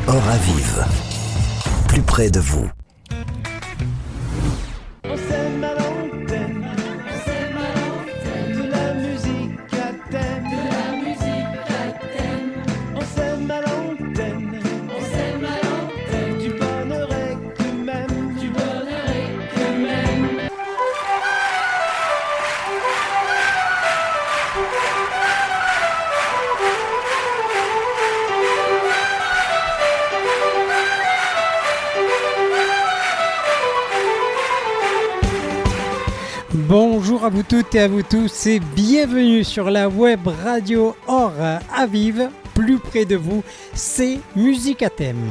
Oravive, plus près de vous. On s'aime à l'antenne, de la musique à thème, on s'aime à l'antenne, du bonheur et que même, Bonjour à vous toutes et à vous tous et bienvenue sur la web radio Oravive, plus près de vous, c'est Musique à thème.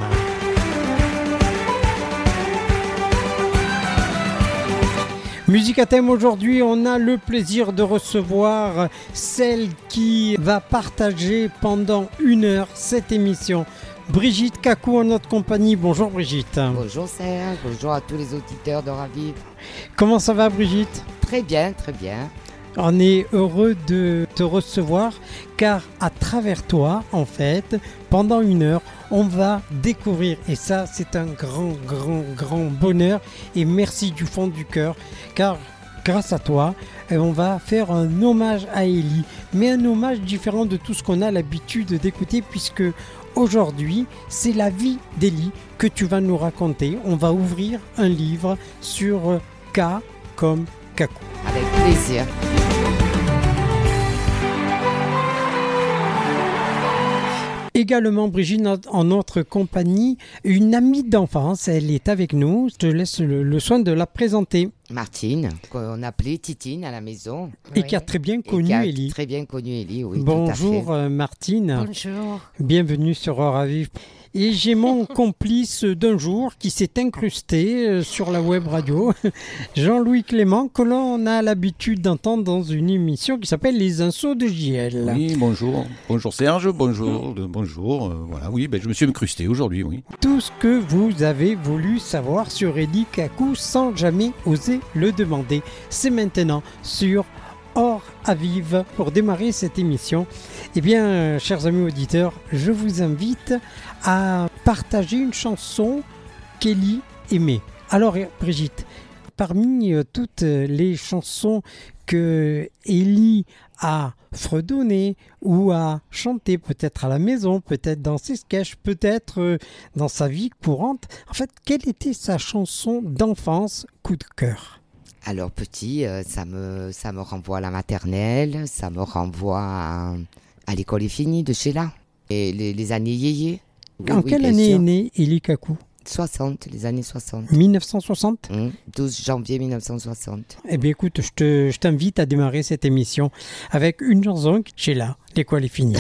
Musique à thème, aujourd'hui, on a le plaisir de recevoir celle qui va partager pendant 1 heure cette émission. Brigitte Cacou en notre compagnie. Bonjour Brigitte. Bonjour Serge, bonjour à tous les auditeurs d'Oravive. Comment ça va Brigitte ? Très bien, très bien. On est heureux de te recevoir car à travers toi, en fait, pendant 1 heure, on va découvrir, et ça c'est un grand bonheur et merci du fond du cœur car grâce à toi, on va faire un hommage à Élie, mais un hommage différent de tout ce qu'on a l'habitude d'écouter puisque aujourd'hui, c'est la vie d'Élie que tu vas nous raconter. On va ouvrir un livre sur K comme Cacou. Avec plaisir. Également, Brigitte, en notre compagnie, une amie d'enfance, elle est avec nous. Je te laisse le soin de la présenter. Martine, qu'on appelait Titine à la maison. Et qui a très bien connu Élie. Très bien connu Élie, oui. Bonjour tout à fait. Martine. Bonjour. Bienvenue sur Oravive. Et j'ai mon complice d'un jour qui s'est incrusté sur la web radio, Jean-Louis Clément, que l'on a l'habitude d'entendre dans une émission qui s'appelle Les Insos de JL. Oui, bonjour. Bonjour Serge, bonjour. Voilà, oui, je me suis incrusté aujourd'hui, oui. Tout ce que vous avez voulu savoir sur Élie Cacou sans jamais oser le demander, c'est maintenant sur Oravive. Pour démarrer cette émission, eh bien, chers amis auditeurs, je vous invite à partager une chanson qu'Élie aimait. Alors, Brigitte, parmi toutes les chansons que Élie a fredonnées ou a chantées, peut-être à la maison, peut-être dans ses sketchs, peut-être dans sa vie courante, en fait, quelle était sa chanson d'enfance coup de cœur ? Alors petit, ça me renvoie à la maternelle, ça me renvoie à l'école est finie de Sheila. Et les années yéyé. En quelle année est né Élie Cacou ? 60, les années 60. 1960 ? 12 janvier 1960. Eh bien écoute, je t'invite à démarrer cette émission avec une chanson, Sheila, l'école est finie.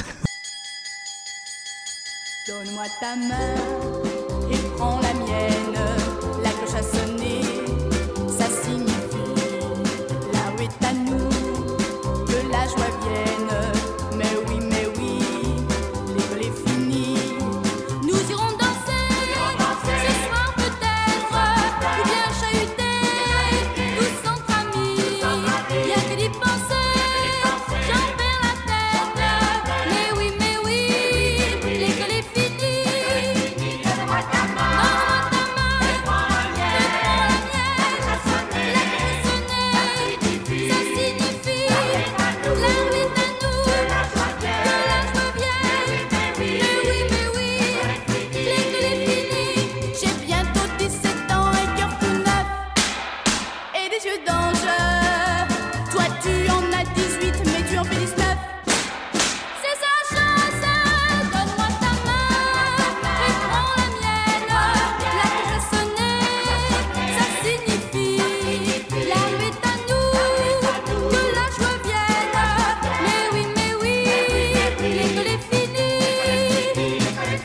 Donne-moi ta main et prends la mienne, la cloche a sonné, ça signifie là où est à nous, que la joie vienne, mais oui, l'école est finie, nous irons danser, ce soir peut-être, ou bien chahuter, tous entre amis, y'a que d'y penser, j'en perds la tête, mais oui, l'école est finie, donne-moi ta main, et prends la mienne, la cloche sonnée, ça signifie, la rue est à nous, que la joie vienne, mais oui, l'école est finie, j'ai bientôt 17 ans et cœur tout neuf, et des yeux d'ange, toi tu en as 18 mais tu en fais 19. C'est sa chance, donne-moi ta main et prends la mienne, la cloche a sonné, ça signifie la rue est à nous, que la joie vienne, mais oui, l'école est finie.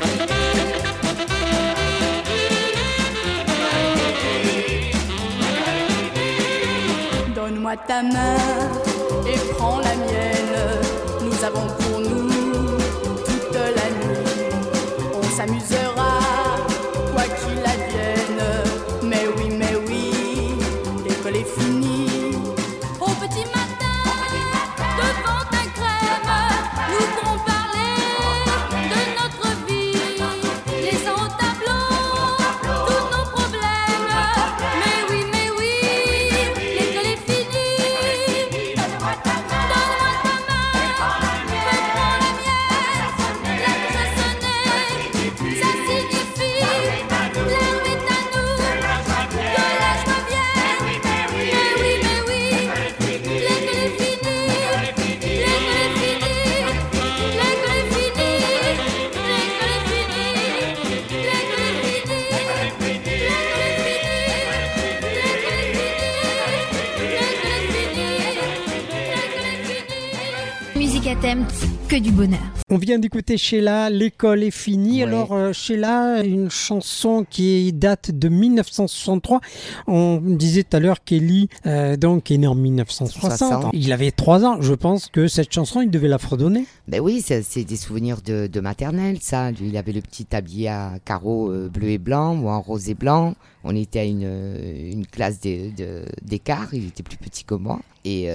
Donne-moi ta main et prends la mienne, nous avons pour nous toute la nuit, on s'amusera quoi qu'il advienne, mais oui, l'école est finie. Au petit matin, devant ta crème, nous pourrons parler de notre vie, les uns aux thème, que du bonheur. On vient d'écouter Sheila, l'école est finie. Ouais. Alors Sheila, une chanson qui date de 1963. On disait tout à l'heure qu'Eli donc est né en 1960. 60. Il avait 3 ans. Je pense que cette chanson, il devait la fredonner. Ben oui, c'est des souvenirs de maternelle, ça. Lui, il avait le petit tablier à carreaux bleu et blanc, ou en rose et blanc. On était à une classe d'écart, il était plus petit que moi. Et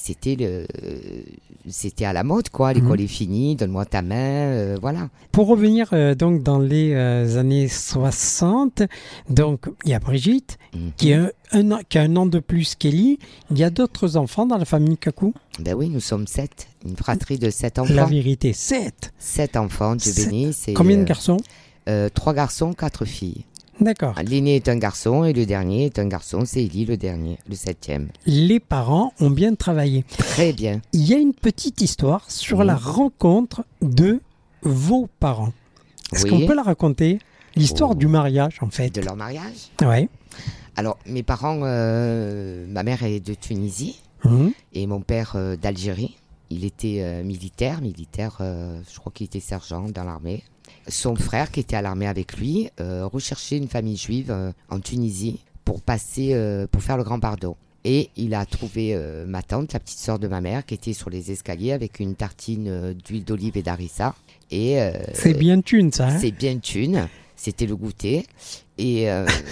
c'était à la mode, quoi. L'école est finie, donne-moi ta main, voilà. Pour revenir donc dans les années 60, donc il y a Brigitte qui a un an de plus qu'Eli. Il y a d'autres enfants dans la famille Kakou. Ben oui, nous sommes 7, une fratrie de 7 enfants. La vérité, 7. 7 enfants, Dieu bénisse. Combien de garçons? 3 garçons, 4 filles. D'accord. L'aîné est un garçon et le dernier est un garçon, c'est Élie le dernier, le 7e. Les parents ont bien travaillé. Très bien. Il y a une petite histoire sur la rencontre de vos parents. Est-ce Oui. qu'on peut la raconter? L'histoire Oh. du mariage, en fait. De leur mariage. Ouais. Alors, mes parents, ma mère est de Tunisie et mon père d'Algérie. Il était militaire, je crois qu'il était sergent dans l'armée. Son frère, qui était à l'armée avec lui, recherchait une famille juive en Tunisie pour faire le grand pardon. Et il a trouvé ma tante, la petite sœur de ma mère, qui était sur les escaliers avec une tartine d'huile d'olive et d'harissa. Et C'est bien thune, ça. Hein? c'est bien thune. C'était le goûter. Et,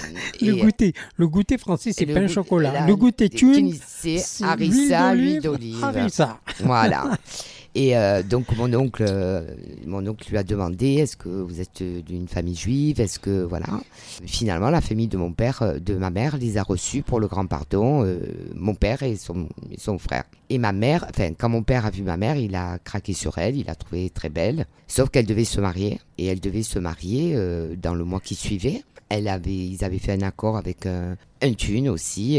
Le goûter français, c'est le pain goût- chocolat. la- Le goûter thune, c'est c'est harissa, huile d'olive. Harissa. Voilà. Et donc mon oncle lui a demandé, est-ce que vous êtes d'une famille juive? Est-ce que voilà. Finalement, la famille de mon père, de ma mère, les a reçus pour le grand pardon. Mon père et son frère. Et ma mère, quand mon père a vu ma mère, il a craqué sur elle. Il l'a trouvée très belle. Sauf qu'elle devait se marier. Et elle devait se marier dans le mois qui suivait. Ils avaient fait un accord avec un thune aussi,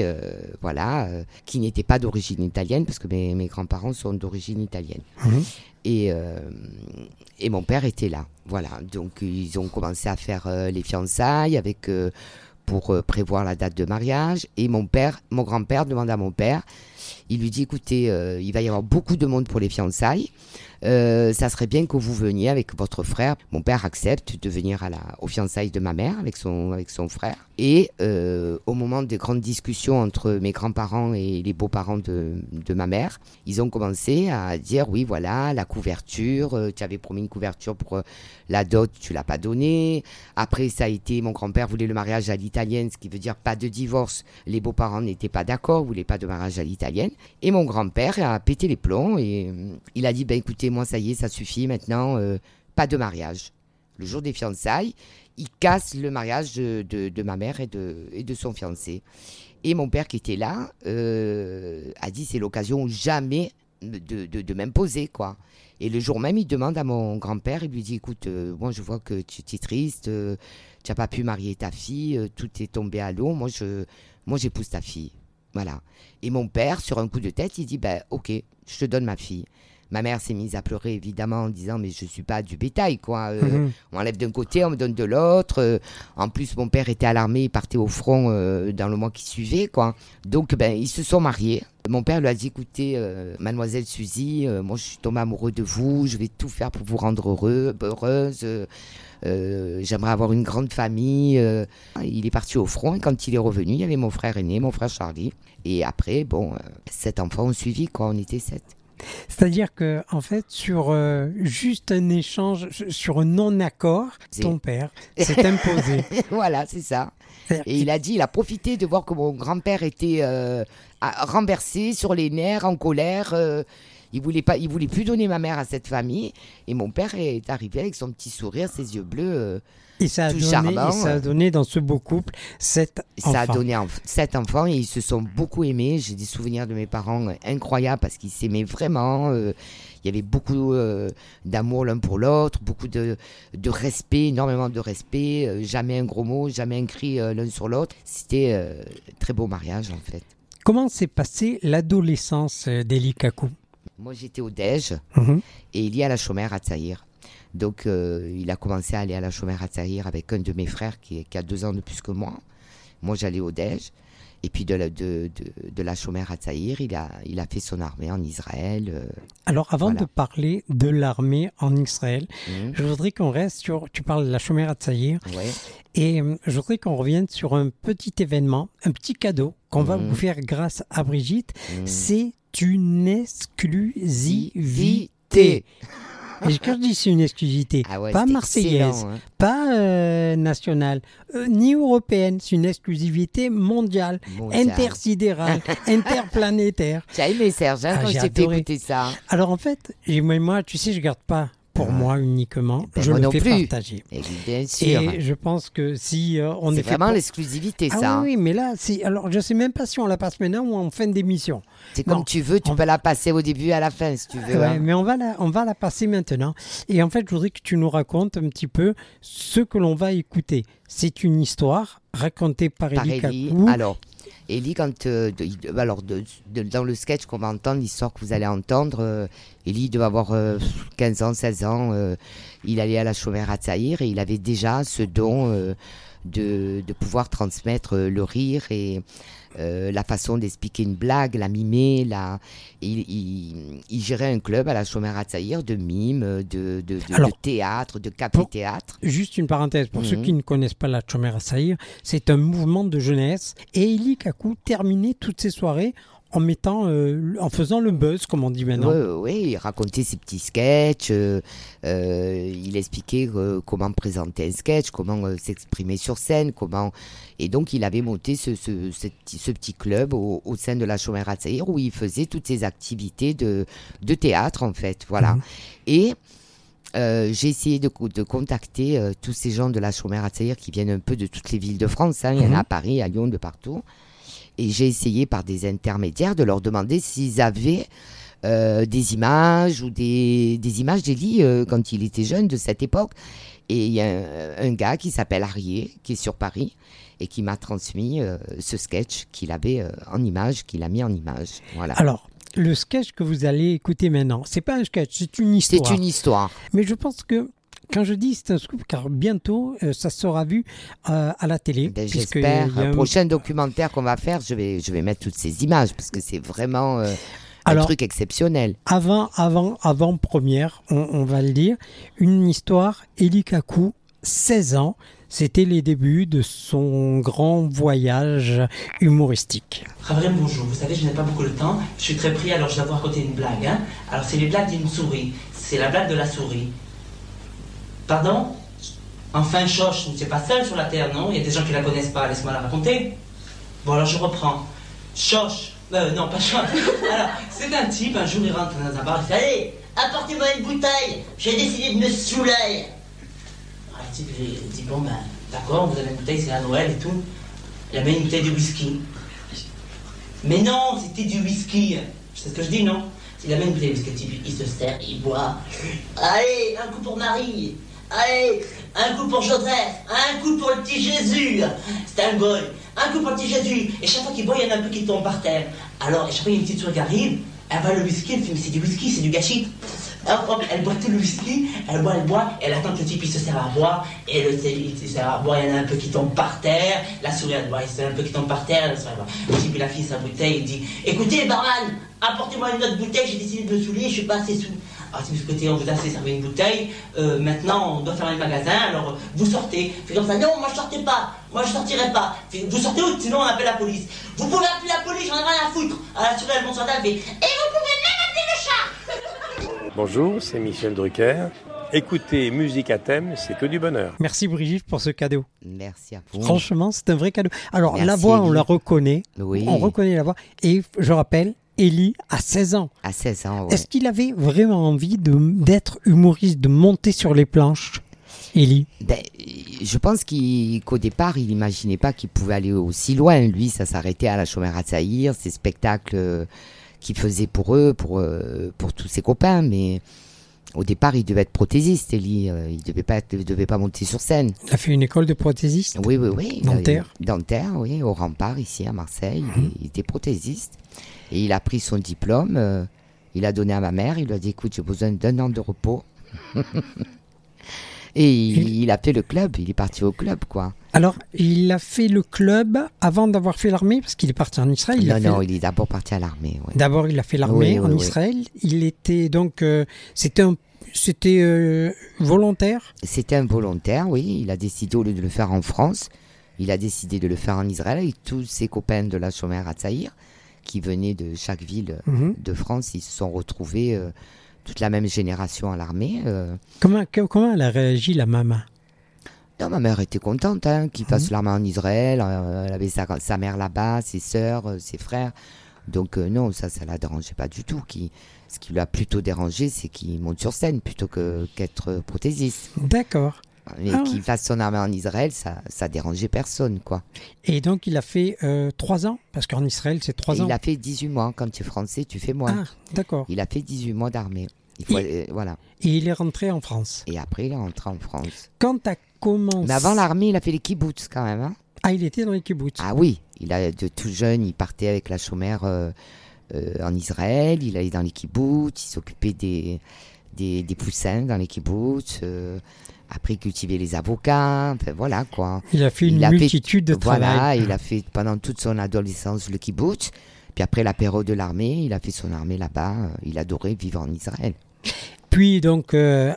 qui n'était pas d'origine italienne, parce que mes grands-parents sont d'origine italienne. Et mon père était là. Voilà. Donc, ils ont commencé à faire les fiançailles pour prévoir la date de mariage. Et mon grand-père demande à mon père, il lui dit, écoutez, il va y avoir beaucoup de monde pour les fiançailles. Ça serait bien que vous veniez avec votre frère. Mon père accepte de venir aux fiançailles de ma mère avec son frère. Et au moment des grandes discussions entre mes grands-parents et les beaux-parents de ma mère, ils ont commencé à dire, oui, voilà, la couverture, tu avais promis une couverture pour la dot, tu l'as pas donnée. Après, ça a été, mon grand-père voulait le mariage à l'italienne, ce qui veut dire pas de divorce. Les beaux-parents n'étaient pas d'accord, voulaient pas de mariage à l'italienne. Et mon grand-père a pété les plombs et il a dit, ben écoutez, moi ça y est, ça suffit maintenant, pas de mariage. Le jour des fiançailles, il casse le mariage de ma mère et de son fiancé. Et mon père qui était là a dit, c'est l'occasion jamais de m'imposer, quoi. Et le jour même, il demande à mon grand-père, il lui dit, écoute, moi je vois que tu es triste, tu n'as pas pu marier ta fille, tout est tombé à l'eau, moi j'épouse ta fille. Voilà. Et mon père, sur un coup de tête, il dit, ben ok, je te donne ma fille. Ma mère s'est mise à pleurer, évidemment, en disant, mais je ne suis pas du bétail, quoi. On enlève d'un côté, on me donne de l'autre. En plus, mon père était à l'armée, il partait au front dans le mois qui suivait, quoi. Donc, ils se sont mariés. Mon père lui a dit, écoutez, mademoiselle Suzy, moi, je suis tombé amoureux de vous, je vais tout faire pour vous rendre heureuse. J'aimerais avoir une grande famille. Il est parti au front et quand il est revenu, il y avait mon frère aîné, mon frère Charlie. Et après, 7 enfants ont suivi, quoi. On était 7. C'est-à-dire que, en fait, sur juste un échange, sur un non-accord, ton père s'est imposé. Voilà, c'est ça. Et il a profité de voir que mon grand-père était renversé sur les nerfs, en colère. Il voulait plus donner ma mère à cette famille. Et mon père est arrivé avec son petit sourire, ses yeux bleus. Et ça a donné dans ce beau couple 7 enfants. Ça a donné 7 enfants et ils se sont beaucoup aimés. J'ai des souvenirs de mes parents incroyables parce qu'ils s'aimaient vraiment. Il y avait beaucoup d'amour l'un pour l'autre, beaucoup de respect, énormément de respect. Jamais un gros mot, jamais un cri l'un sur l'autre. C'était un très beau mariage en fait. Comment s'est passée l'adolescence d'Élie Kakou? Moi j'étais au Dège et il y a la chômère à Tsaïr. Donc, il a commencé à aller à la chômère à Tsaïr avec un de mes frères qui a 2 ans de plus que moi. Moi, j'allais au Dège. Et puis de la Shomer HaTzaïr, il a fait son armée en Israël. Alors, avant Voilà. de parler de l'armée en Israël, je voudrais qu'on reste sur... Tu parles de la Shomer HaTzaïr. Ouais. Et je voudrais qu'on revienne sur un petit événement, un petit cadeau qu'on va vous faire grâce à Brigitte. C'est une exclusivité. Et quand je dis c'est une exclusivité, Ah ouais, pas c'est marseillaise, excellent, hein. pas nationale, ni européenne, c'est une exclusivité mondiale, Mondiale. intersidérale, interplanétaire. Tu as aimé, Serge, hein, Ah, quand j'ai je t'ai fait adoré. écouter ça. Alors en fait, moi, tu sais, je garde pas pour moi uniquement, Ben, je moi le non fais plus. partager. Et bien sûr. Et je pense que si on C'est est fait vraiment pour- l'exclusivité, Ah ça. oui, mais là, alors je sais même pas si on la passe maintenant ou en fin d'émission. C'est Non. comme tu veux, tu peux la passer au début et à la fin, si tu veux. Ouais, hein. mais on va la passer maintenant. Et en fait, je voudrais que tu nous racontes un petit peu ce que l'on va écouter. C'est une histoire racontée par Par Élie Élie. Kakou. Alors, Élie, dans le sketch qu'on va entendre, l'histoire que vous allez entendre, Élie devait avoir 15 ans, 16 ans. Il allait à la Shomer HaTzaïr et il avait déjà ce don de pouvoir transmettre le rire et la façon d'expliquer une blague, la mimer. Il gérait un club à la Shomer HaTzaïr de mime, de Alors, théâtre, de café-théâtre. Juste une parenthèse, pour ceux Mhm. qui ne connaissent pas la Shomer HaTzaïr, c'est un mouvement de jeunesse. Et Élie Kakou terminait toutes ses soirées en faisant le buzz, comme on dit maintenant. Oui, il racontait ses petits sketchs, il expliquait comment présenter un sketch, comment s'exprimer sur scène, et donc il avait monté ce petit club au sein de la Shomer HaTzaïr où il faisait toutes ses activités de théâtre en fait, voilà. Et j'ai essayé de contacter tous ces gens de la Shomer HaTzaïr qui viennent un peu de toutes les villes de France, hein. Il y en a à Paris, à Lyon, de partout. Et j'ai essayé par des intermédiaires de leur demander s'ils avaient des images ou des images d'Élie quand il était jeune de cette époque. Et il y a un gars qui s'appelle Arié, qui est sur Paris, et qui m'a transmis ce sketch qu'il avait en image, qu'il a mis en image. Voilà. Alors, le sketch que vous allez écouter maintenant, c'est pas un sketch, c'est une histoire. C'est une histoire. Mais je pense que quand je dis c'est un scoop, car bientôt ça sera vu à la télé. Ben, puisque j'espère. il y a Le prochain documentaire qu'on va faire, je vais mettre toutes ces images parce que c'est vraiment un truc exceptionnel. Avant première, on va le dire, une histoire, Élie Kakou, 16 ans, c'était les débuts de son grand voyage humoristique. Ravrem, bonjour. Vous savez, je n'ai pas beaucoup de temps. Je suis très pris, alors je dois vous raconter une blague. Hein. Alors, c'est les blagues d'une souris. C'est la blague de la souris. Pardon? Enfin, Choche, tu n'es pas seul sur la Terre, non? Il y a des gens qui la connaissent pas. Laisse-moi la raconter. Bon, alors je reprends. Choche. Non, pas Choche. Alors, c'est un type, un jour, il rentre dans un bar, il fait allez, apportez-moi une bouteille. J'ai décidé de me saouler. Alors, le type, il dit bon, ben, d'accord, vous avez une bouteille, c'est à Noël et tout. Il amène une bouteille de whisky. Mais non, c'était du whisky. C'est ce que je dis, non? Il amène une bouteille de whisky, le type, il se sert, il boit. Allez, un coup pour Marie. Allez, un coup pour Joseph. Un coup pour le petit Jésus. C'est un goy. Un coup pour le petit Jésus. Et chaque fois qu'il boit, il y en a un peu qui tombe par terre. Alors, chaque fois, il y a une petite souris qui arrive. Elle voit le whisky, elle fait, mais c'est du whisky, c'est du gâchis. Hop, elle boit tout le whisky, elle boit, et elle attend que le type il se sert à boire, et il se sert à boire, il y en a un peu qui tombe par terre, la souris elle boit, il se sert un peu qui tombe par terre, la souris elle boit. Le type il a fini sa bouteille, il dit écoutez barman, apportez-moi une autre bouteille, j'ai décidé de me saouler, je suis pas assez sous. Alors si vous souhaitez, on vous a assez servi une bouteille, maintenant on doit fermer le magasin, alors vous sortez. Fait comme ça, non, moi je sortais pas, moi je sortirai pas. Fait, vous sortez où, sinon on appelle la police. Vous pouvez appeler la police, j'en ai rien à foutre. Alors la souris elle monte sur la table, et vous pouvez même appeler le chat. Bonjour, c'est Michel Drucker. Écoutez musique à thème, c'est que du bonheur. Merci Brigitte pour ce cadeau. Merci à vous. Franchement, c'est un vrai cadeau. Alors, Merci, la voix, on Élie. la reconnaît. Oui. On reconnaît la voix. Et je rappelle, Élie a 16 ans. À 16 ans, ouais. Est-ce qu'il avait vraiment envie d'être humoriste, de monter sur les planches, Élie? Ben, je pense qu'au départ, il n'imaginait pas qu'il pouvait aller aussi loin. Lui, ça s'arrêtait à la Shomer HaTzaïr, ces spectacles qu'il faisait pour eux, pour tous ses copains. Mais au départ, il devait être prothésiste, Élie. Il devait pas monter sur scène. Il a fait une école de prothésiste. Oui, oui, oui. Dentaire. Dentaire, oui, au Rempart, ici à Marseille. Il était prothésiste. Et il a pris son diplôme. Il a donné à ma mère. Il lui a dit, écoute, j'ai besoin d'un an de repos. Et il a fait le club, il est parti au club, quoi. Alors, il a fait le club avant d'avoir fait l'armée, parce qu'il est parti en Israël. Il est d'abord parti à l'armée. Ouais. D'abord, il a fait l'armée en Israël. Il était donc... C'était volontaire. C'était un volontaire, oui. Il a décidé, au lieu de le faire en France, il a décidé de le faire en Israël avec tous ses copains de la Shomer Hatzaïr, qui venaient de chaque ville de France. Ils se sont retrouvés, toute la même génération à l'armée. Comment elle a réagi, la maman? Non, ma mère était contente qu'il fasse l'armée en Israël. Elle avait sa mère là-bas, ses sœurs, ses frères. Donc non, ça la dérangeait pas du tout. Ce qui lui a plutôt dérangé, c'est qu'il monte sur scène plutôt qu'être prothésiste. D'accord. Mais qu'il fasse son armée en Israël, ça dérangeait personne, quoi. Et donc il a fait 3 ans, parce qu'en Israël c'est 3 ans. Il a fait 18 mois. Quand tu es français, tu fais moins. Ah, d'accord. Il a fait 18 mois d'armée. Voilà. Et il est rentré en France. Et après, il est rentré en France. Quand tu as commencé... Mais avant l'armée, il a fait les kibboutz quand même. Ah, il était dans les kibboutz. Ah oui, de tout jeune, il partait avec la Shomer en Israël. Il allait dans les kibboutz, il s'occupait des poussins dans les kibboutz. Après, il cultivait les avocats. Enfin, voilà, quoi. Il a fait une multitude de travail. Voilà, il a fait pendant toute son adolescence le kibboutz. Puis après la période de l'armée, il a fait son armée là-bas. Il adorait vivre en Israël. Puis donc,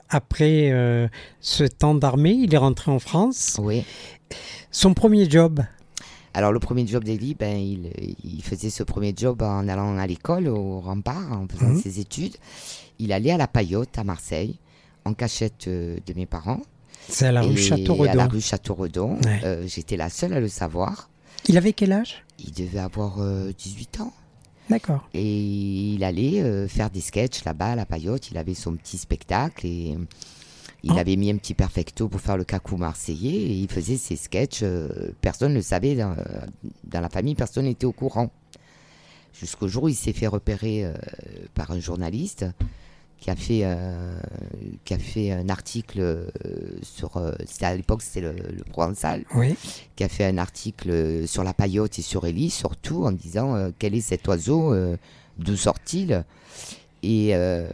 après ce temps d'armée, il est rentré en France. Oui. Son premier job? Alors, le premier job d'Elie, il faisait ce premier job en allant à l'école, au Rempart, en faisant ses études. Il allait à la Paillote, à Marseille, en cachette de mes parents. C'est à la rue Château-Redon. À la rue Château-Redon. Ouais. J'étais la seule à le savoir. Il avait quel âge? Il devait avoir 18 ans. D'accord. Et il allait faire des sketchs là-bas à la Paillote. Il avait son petit spectacle et il avait mis un petit perfecto pour faire le cacou marseillais. Et il faisait ses sketchs. Personne ne le savait dans la famille, personne n'était au courant. Jusqu'au jour où il s'est fait repérer par un journaliste qui a fait un article sur... à l'époque, c'était le Provençal. Oui. Qui a fait un article sur la Paillote et sur Elie, surtout en disant quel est cet oiseau, d'où sort-il. Et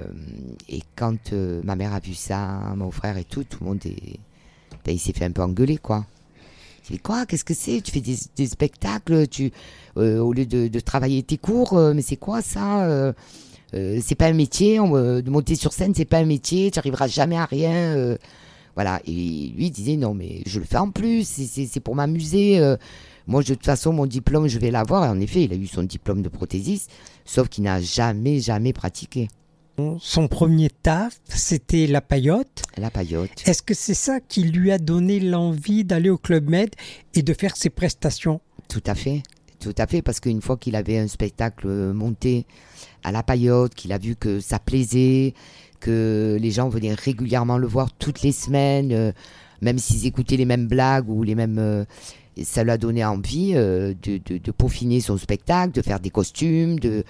quand ma mère a vu ça, mon frère et tout le monde il s'est fait un peu engueuler, quoi. Il dit quoi? Qu'est-ce que c'est? Tu fais des spectacles, au lieu de travailler tes cours, mais c'est quoi ça? C'est pas un métier, de monter sur scène, c'est pas un métier, tu n'arriveras jamais à rien. Voilà. Et lui, il disait non, mais je le fais en plus, c'est pour m'amuser. Moi, de toute façon, mon diplôme, je vais l'avoir. Et en effet, il a eu son diplôme de prothésiste, sauf qu'il n'a jamais pratiqué. Son premier taf, c'était la Paillote. La Paillote. Est-ce que c'est ça qui lui a donné l'envie d'aller au Club Med et de faire ses prestations? Tout à fait, parce qu'une fois qu'il avait un spectacle monté à la Paillote, qu'il a vu que ça plaisait, que les gens venaient régulièrement le voir toutes les semaines, même s'ils écoutaient les mêmes blagues ou les mêmes... ça lui a donné envie de peaufiner son spectacle, de faire des costumes, de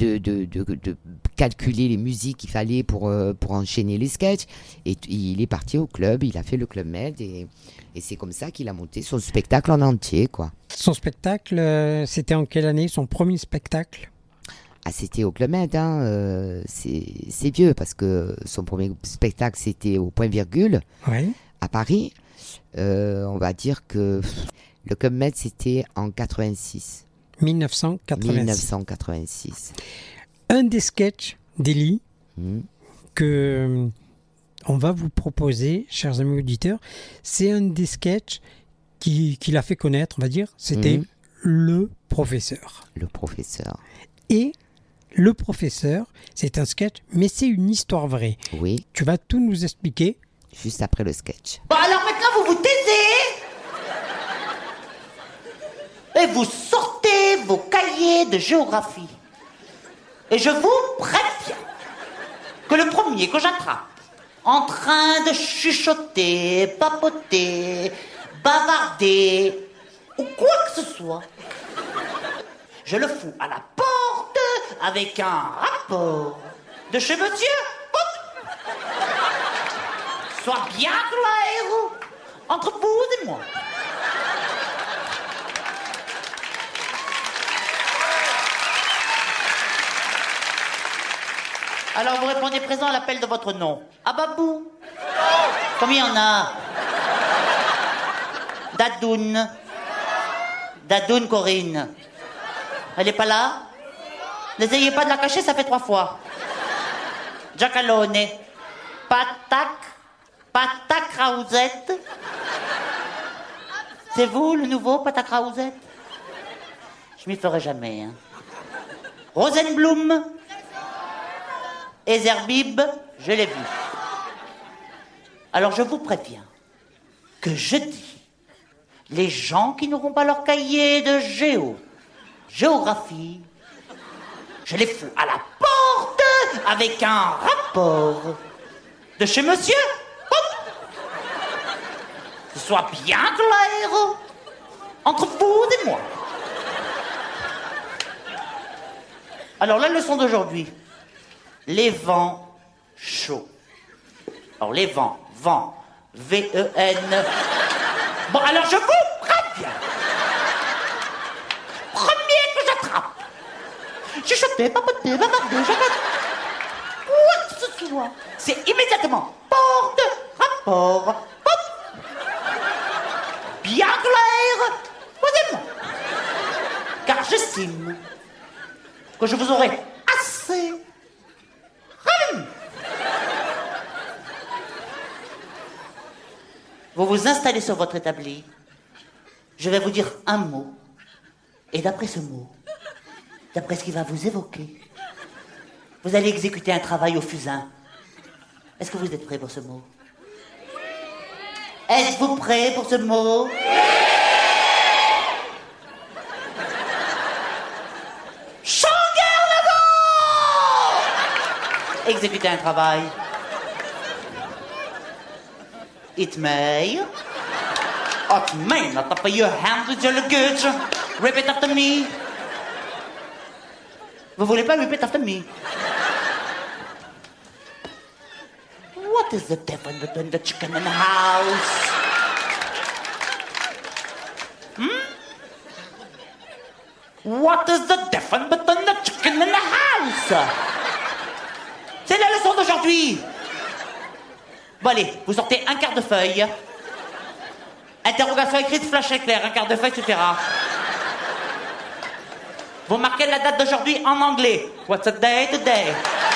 calculer les musiques qu'il fallait pour enchaîner les sketchs. Et il est parti au club, il a fait le Club Med et c'est comme ça qu'il a monté son spectacle en entier, quoi. Son spectacle, c'était en quelle année, son premier spectacle? Ah, c'était au Club Med, c'est vieux parce que son premier spectacle c'était au Point Virgule, à Paris. On va dire que le Club Med c'était en 86. 1986. Un des sketchs d'Elie que on va vous proposer, chers amis auditeurs, c'est un des sketchs qui l'a fait connaître, on va dire, c'était Le Professeur. Le Professeur. Et Le Professeur, c'est un sketch, mais c'est une histoire vraie. Oui. Tu vas tout nous expliquer. Juste après le sketch. Bon, alors maintenant, vous vous taisez et vous sortez vos cahiers de géographie. Et je vous préviens que le premier que j'attrape en train de chuchoter, papoter, bavarder ou quoi que ce soit, je le fous à la porte avec un rapport de chez monsieur. Sois bien clair entre vous et moi. Alors vous répondez présent à l'appel de votre nom. Ababou. Combien il y en a? Dadoun Corinne. Elle est pas là? N'essayez pas de la cacher, ça fait 3 fois. Giacalone. Patak Raouzette. C'est vous, le nouveau Patak Raouzette? Je m'y ferai jamais, hein. Rosenblum. Ezerbib, je l'ai vu. Alors je vous préviens que jeudi, les gens qui n'auront pas leur cahier de géographie, je les fous à la porte avec un rapport de chez monsieur. Que ce soit bien clair entre vous et moi. Alors la leçon d'aujourd'hui, les vents chauds. Alors les vents, V-E-N. Bon, alors je vous préviens. Premier que j'attrape. Chuchoter, papoter, bavarder, quoi que ce soit. C'est immédiatement porte, rapport, pop. Bien clair, posez-moi. Car j'estime que je vous aurai assez ramené. Vous vous installez sur votre établi. Je vais vous dire un mot. Et d'après ce mot, d'après ce qu'il va vous évoquer, vous allez exécuter un travail au fusain. Est-ce que vous êtes prêts pour ce mot? Êtes-vous prêts pour ce mot? Exécuter un travail. It may not offer your hand with your luggage. Repeat after me. Vous voulez pas repeat after me? What is the difference between the chicken and the house? What is the difference between the chicken and the house? C'est la leçon d'aujourd'hui. Bon allez, vous sortez un quart de feuille. Interrogation écrite, flash éclair, un quart de feuille suffira. Vous marquez la date d'aujourd'hui en anglais. What's a day today?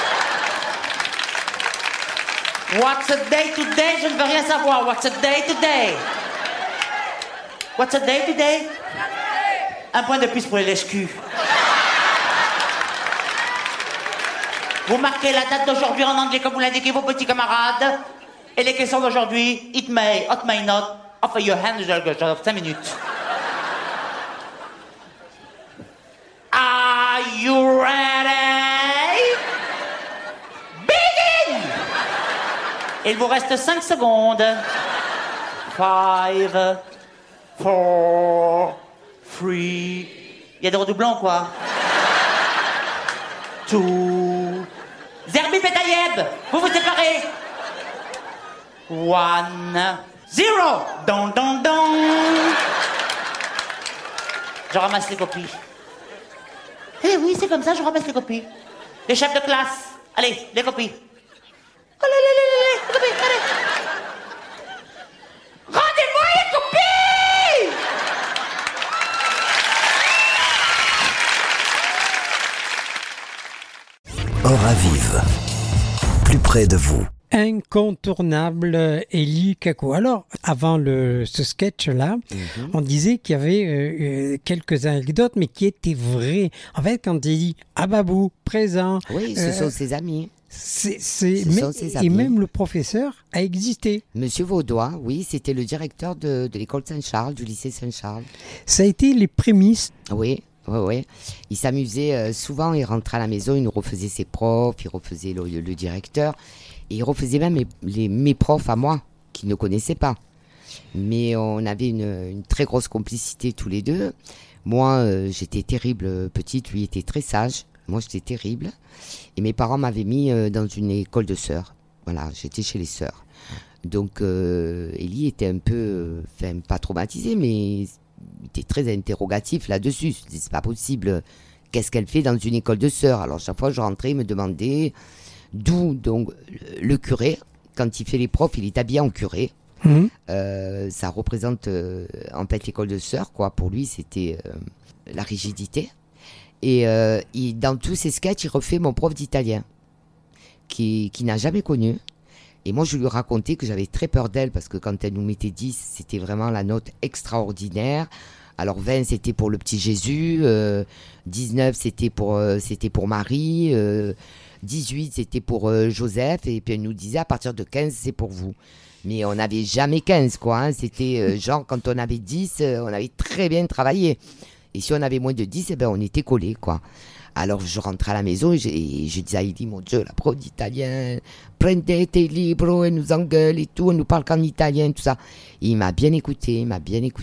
What's a day today? Je ne veux rien savoir. What's a day today? What's a day today? Un point de plus pour les lèche-culs. Vous marquez la date d'aujourd'hui en anglais comme vous l'indiquez vos petits camarades. Et les questions d'aujourd'hui, it may not, offer your hand, j'ai 5 minutes. Are you ready? Begin! Il vous reste 5 secondes. 5, 4, 3... Il y a des redoublants, quoi. 2... Zerbi Betayeb, vous vous séparez. 1, 0. Don, don, don. Je ramasse les copies. Eh oui, c'est comme ça, je ramasse les copies. Les chefs de classe. Allez, les copies. Allez, les copies, allez. Rendez-moi les copies. Hora Vive, plus près de vous. Incontournable Élie Kakou. Alors, avant ce sketch-là, on disait qu'il y avait quelques anecdotes, mais qui étaient vraies. En fait, quand il dit Ababou, présent... Oui, ce sont ses amis. Et même le professeur a existé. Monsieur Vaudois, oui, c'était le directeur de l'école Saint-Charles, du lycée Saint-Charles. Ça a été les prémices. Oui. Il s'amusait souvent, il rentrait à la maison, il nous refaisait ses profs, il refaisait le directeur, et il refaisait même mes profs à moi, qui ne connaissaient pas. Mais on avait une très grosse complicité tous les deux. Moi, j'étais terrible petite, lui était très sage. Moi, j'étais terrible. Et mes parents m'avaient mis dans une école de sœurs. Voilà, j'étais chez les sœurs. Donc, Élie était un peu, pas traumatisé, mais il était très interrogatif là-dessus. C'est pas possible. Qu'est-ce qu'elle fait dans une école de sœurs? Alors, chaque fois que je rentrais, il me demandait d'où. Donc, le curé, quand il fait les profs, il est habillé en curé. Mhm. Ça représente en fait l'école de sœurs, quoi. Pour lui, c'était la rigidité. Et dans tous ses sketchs, il refait mon prof d'italien, qui n'a jamais connu. Et moi, je lui racontais que j'avais très peur d'elle, parce que quand elle nous mettait 10, c'était vraiment la note extraordinaire. Alors 20, c'était pour le petit Jésus, 19, c'était pour Marie, 18, c'était pour Joseph, et puis elle nous disait à partir de 15, c'est pour vous. Mais on n'avait jamais 15, quoi. Hein. C'était genre, quand on avait 10, on avait très bien travaillé. Et si on avait moins de 10, eh ben, on était collés, quoi. Alors je rentrais à la maison et je disais à Elie, mon Dieu, la prof d'italien, prende tes libros, elle nous engueule et tout, elle nous parle qu'en italien, tout ça. Et il m'a bien écouté, il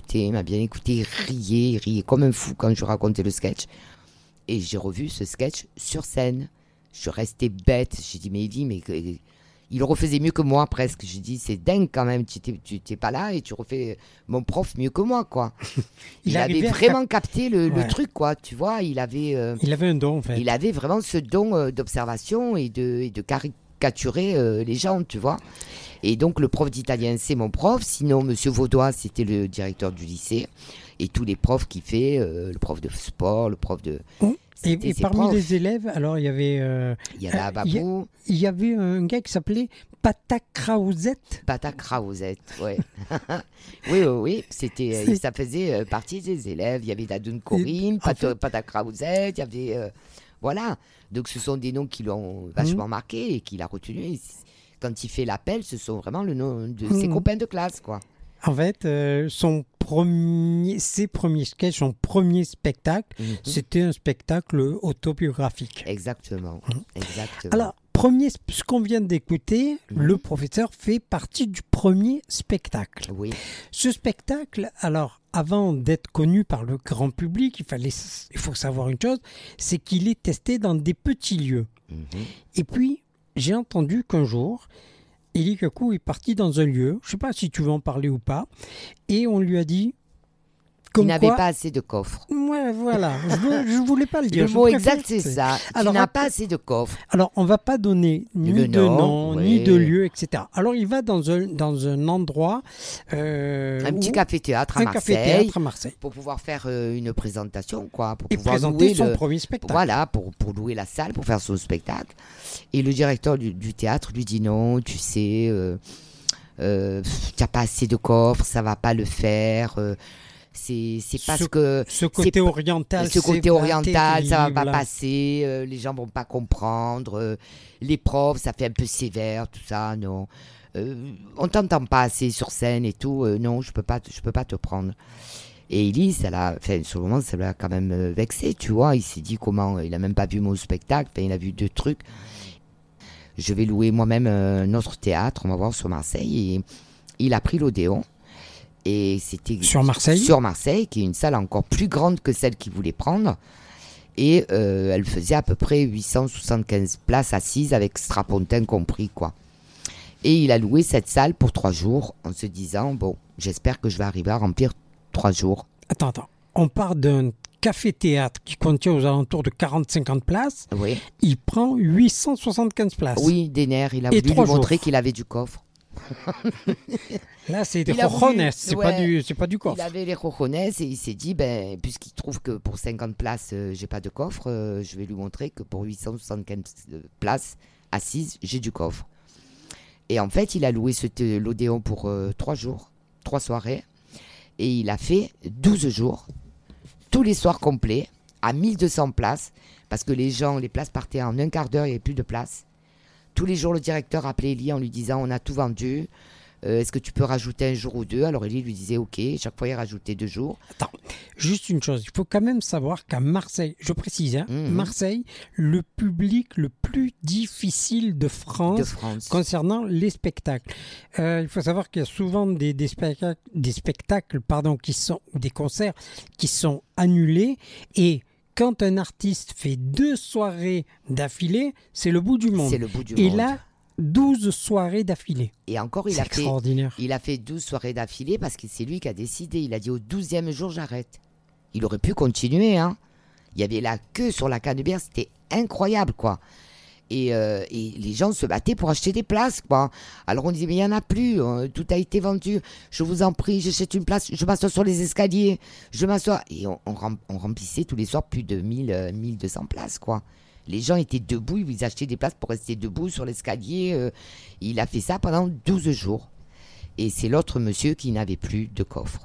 riait comme un fou quand je racontais le sketch. Et j'ai revu ce sketch sur scène. Je restais bête, j'ai dit, mais Elie, mais... Il le refaisait mieux que moi, presque. J'ai dit, c'est dingue quand même, tu t'es pas là et tu refais mon prof mieux que moi, quoi. Il avait vraiment capté le truc, quoi, tu vois. Il avait un don, en fait. Il avait vraiment ce don d'observation et de caricaturer les gens, tu vois. Et donc, le prof d'italien, c'est mon prof. Sinon, Monsieur Vaudois, c'était le directeur du lycée. Et tous les profs qu'il fait, le prof de sport, le prof de... Et parmi les élèves, alors il y avait... il y avait Ababou. Il y avait un gars qui s'appelait Pata Krausette. Pata Krausette, ouais. oui. Ça faisait partie des élèves. Il y avait Dadoun Corinne, Pata Krausette, il y avait... voilà. Donc ce sont des noms qui l'ont vachement marqué et qu'il a retenu. Quand il fait l'appel, ce sont vraiment le nom de ses copains de classe, quoi. En fait, ses premiers sketchs, son premier spectacle, c'était un spectacle autobiographique. Exactement. Alors, ce qu'on vient d'écouter, le professeur fait partie du premier spectacle. Oui. Ce spectacle, alors, avant d'être connu par le grand public, il faut savoir une chose, c'est qu'il est testé dans des petits lieux. Et puis, j'ai entendu qu'un jour... Elie Kakou est parti dans un lieu, je ne sais pas si tu veux en parler ou pas, et on lui a dit... Il n'avait pas assez de coffres. Ouais, voilà, je ne voulais pas le dire. Le mot exact, c'est ça. Alors, il n'a pas assez de coffres. Alors, on ne va pas donner ni de nom, ni de lieu, etc. Alors, il va dans un endroit... un petit café-théâtre à Marseille. Pour pouvoir faire une présentation, quoi. Pour pouvoir présenter son premier spectacle. Voilà, pour louer la salle, pour faire son spectacle. Et le directeur du théâtre lui dit non, tu sais, tu n'as pas assez de coffres, ça ne va pas le faire... c'est parce que ce côté oriental, ça va pas passer, les gens vont pas comprendre, les profs, ça fait un peu sévère, tout ça, non. On t'entend pas assez sur scène et tout, non, je peux pas te prendre. Et Elie, sur le moment, ça l'a quand même vexé, tu vois. Il s'est dit comment, il a même pas vu mon spectacle, il a vu 2 trucs. Je vais louer moi-même un autre théâtre, on va voir sur Marseille, et il a pris l'Odéon. Et c'était sur Marseille, qui est une salle encore plus grande que celle qu'il voulait prendre. Et elle faisait à peu près 875 places assises avec strapontin compris, quoi. Et il a loué cette salle pour 3 jours en se disant, bon, j'espère que je vais arriver à remplir 3 jours. Attends. On part d'un café-théâtre qui contient aux alentours de 40-50 places. Oui. Il prend 875 places. Oui, des nerfs. Il a voulu lui montrer qu'il avait du coffre. Là, c'est des rojones, c'est pas du coffre. Il avait les rojones et il s'est dit, puisqu'il trouve que pour 50 places, j'ai pas de coffre, je vais lui montrer que pour 875 places assises, j'ai du coffre. Et en fait, il a loué l'Odéon pour 3 jours, 3 soirées, et il a fait 12 jours, tous les soirs complets, à 1200 places, parce que les places partaient en un quart d'heure, il n'y avait plus de place. Tous les jours, le directeur appelait Elie en lui disant « On a tout vendu, est-ce que tu peux rajouter 1 jour ou 2 ?» Alors Elie lui disait « Ok », chaque fois il rajoutait 2 jours. Attends, juste une chose, il faut quand même savoir qu'à Marseille, je précise, Marseille, le public le plus difficile de France concernant les spectacles. Il faut savoir qu'il y a souvent des spectacles qui sont, des concerts qui sont annulés, et quand un artiste fait 2 soirées d'affilée, c'est le bout du monde. Et là, 12 soirées d'affilée. Et encore, il a fait 12 soirées d'affilée parce que c'est lui qui a décidé. Il a dit au 12e jour, j'arrête. Il aurait pu continuer, hein. Il y avait la queue sur la Canebière, c'était incroyable, quoi. Et les gens se battaient pour acheter des places, quoi. Alors on disait, mais il n'y en a plus, tout a été vendu. Je vous en prie, j'achète une place, je m'assois sur les escaliers, je m'assois. Et on remplissait tous les soirs plus de 1200 places, quoi. Les gens étaient debout, ils achetaient des places pour rester debout sur l'escalier. Il a fait ça pendant 12 jours. Et c'est l'autre monsieur qui n'avait plus de coffre.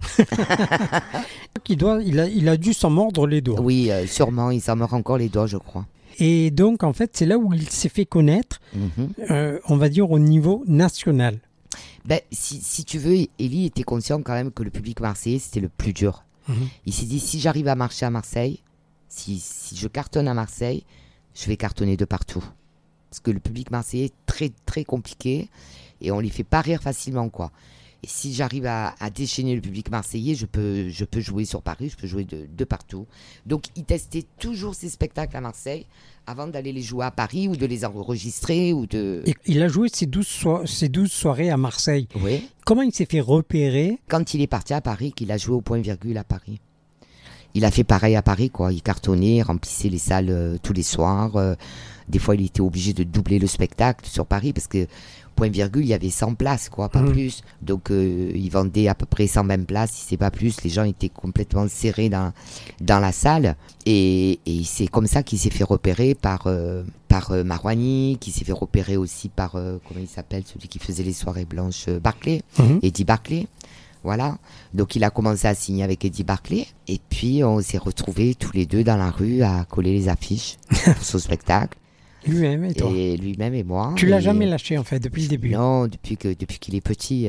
Il a dû s'en mordre les doigts. Oui, sûrement, il s'en mord encore les doigts, je crois. Et donc, en fait, c'est là où il s'est fait connaître, on va dire, au niveau national. Ben, si tu veux, Élie était conscient quand même que le public marseillais, c'était le plus dur. Il s'est dit, si j'arrive à marcher à Marseille, si je cartonne à Marseille, je vais cartonner de partout. Parce que le public marseillais est très, très compliqué et on les fait pas rire facilement, quoi. Et si j'arrive à déchaîner le public marseillais, je peux jouer sur Paris, je peux jouer de partout. Donc, il testait toujours ses spectacles à Marseille avant d'aller les jouer à Paris ou de les enregistrer. Et il a joué ces 12 soirées à Marseille. Oui. Comment il s'est fait repérer? Quand il est parti à Paris, qu'il a joué au point virgule à Paris. Il a fait pareil à Paris, quoi. Il cartonnait, remplissait les salles tous les soirs. Des fois, il était obligé de doubler le spectacle sur Paris parce que point virgule, il y avait 100 places, quoi, pas plus. Donc, il vendait à peu près 120 places, si c'est pas plus. Les gens étaient complètement serrés dans la salle. Et c'est comme ça qu'il s'est fait repérer par Marouani, qui s'est fait repérer aussi par, comment il s'appelle, celui qui faisait les soirées blanches, Barclay, Eddie Barclay. Voilà. Donc, il a commencé à signer avec Eddie Barclay. Et puis, on s'est retrouvés tous les deux dans la rue à coller les affiches sur le spectacle. Lui-même et toi. Et lui-même et moi. Tu l'as jamais lâché, en fait, depuis le début? Non, depuis qu'il est petit,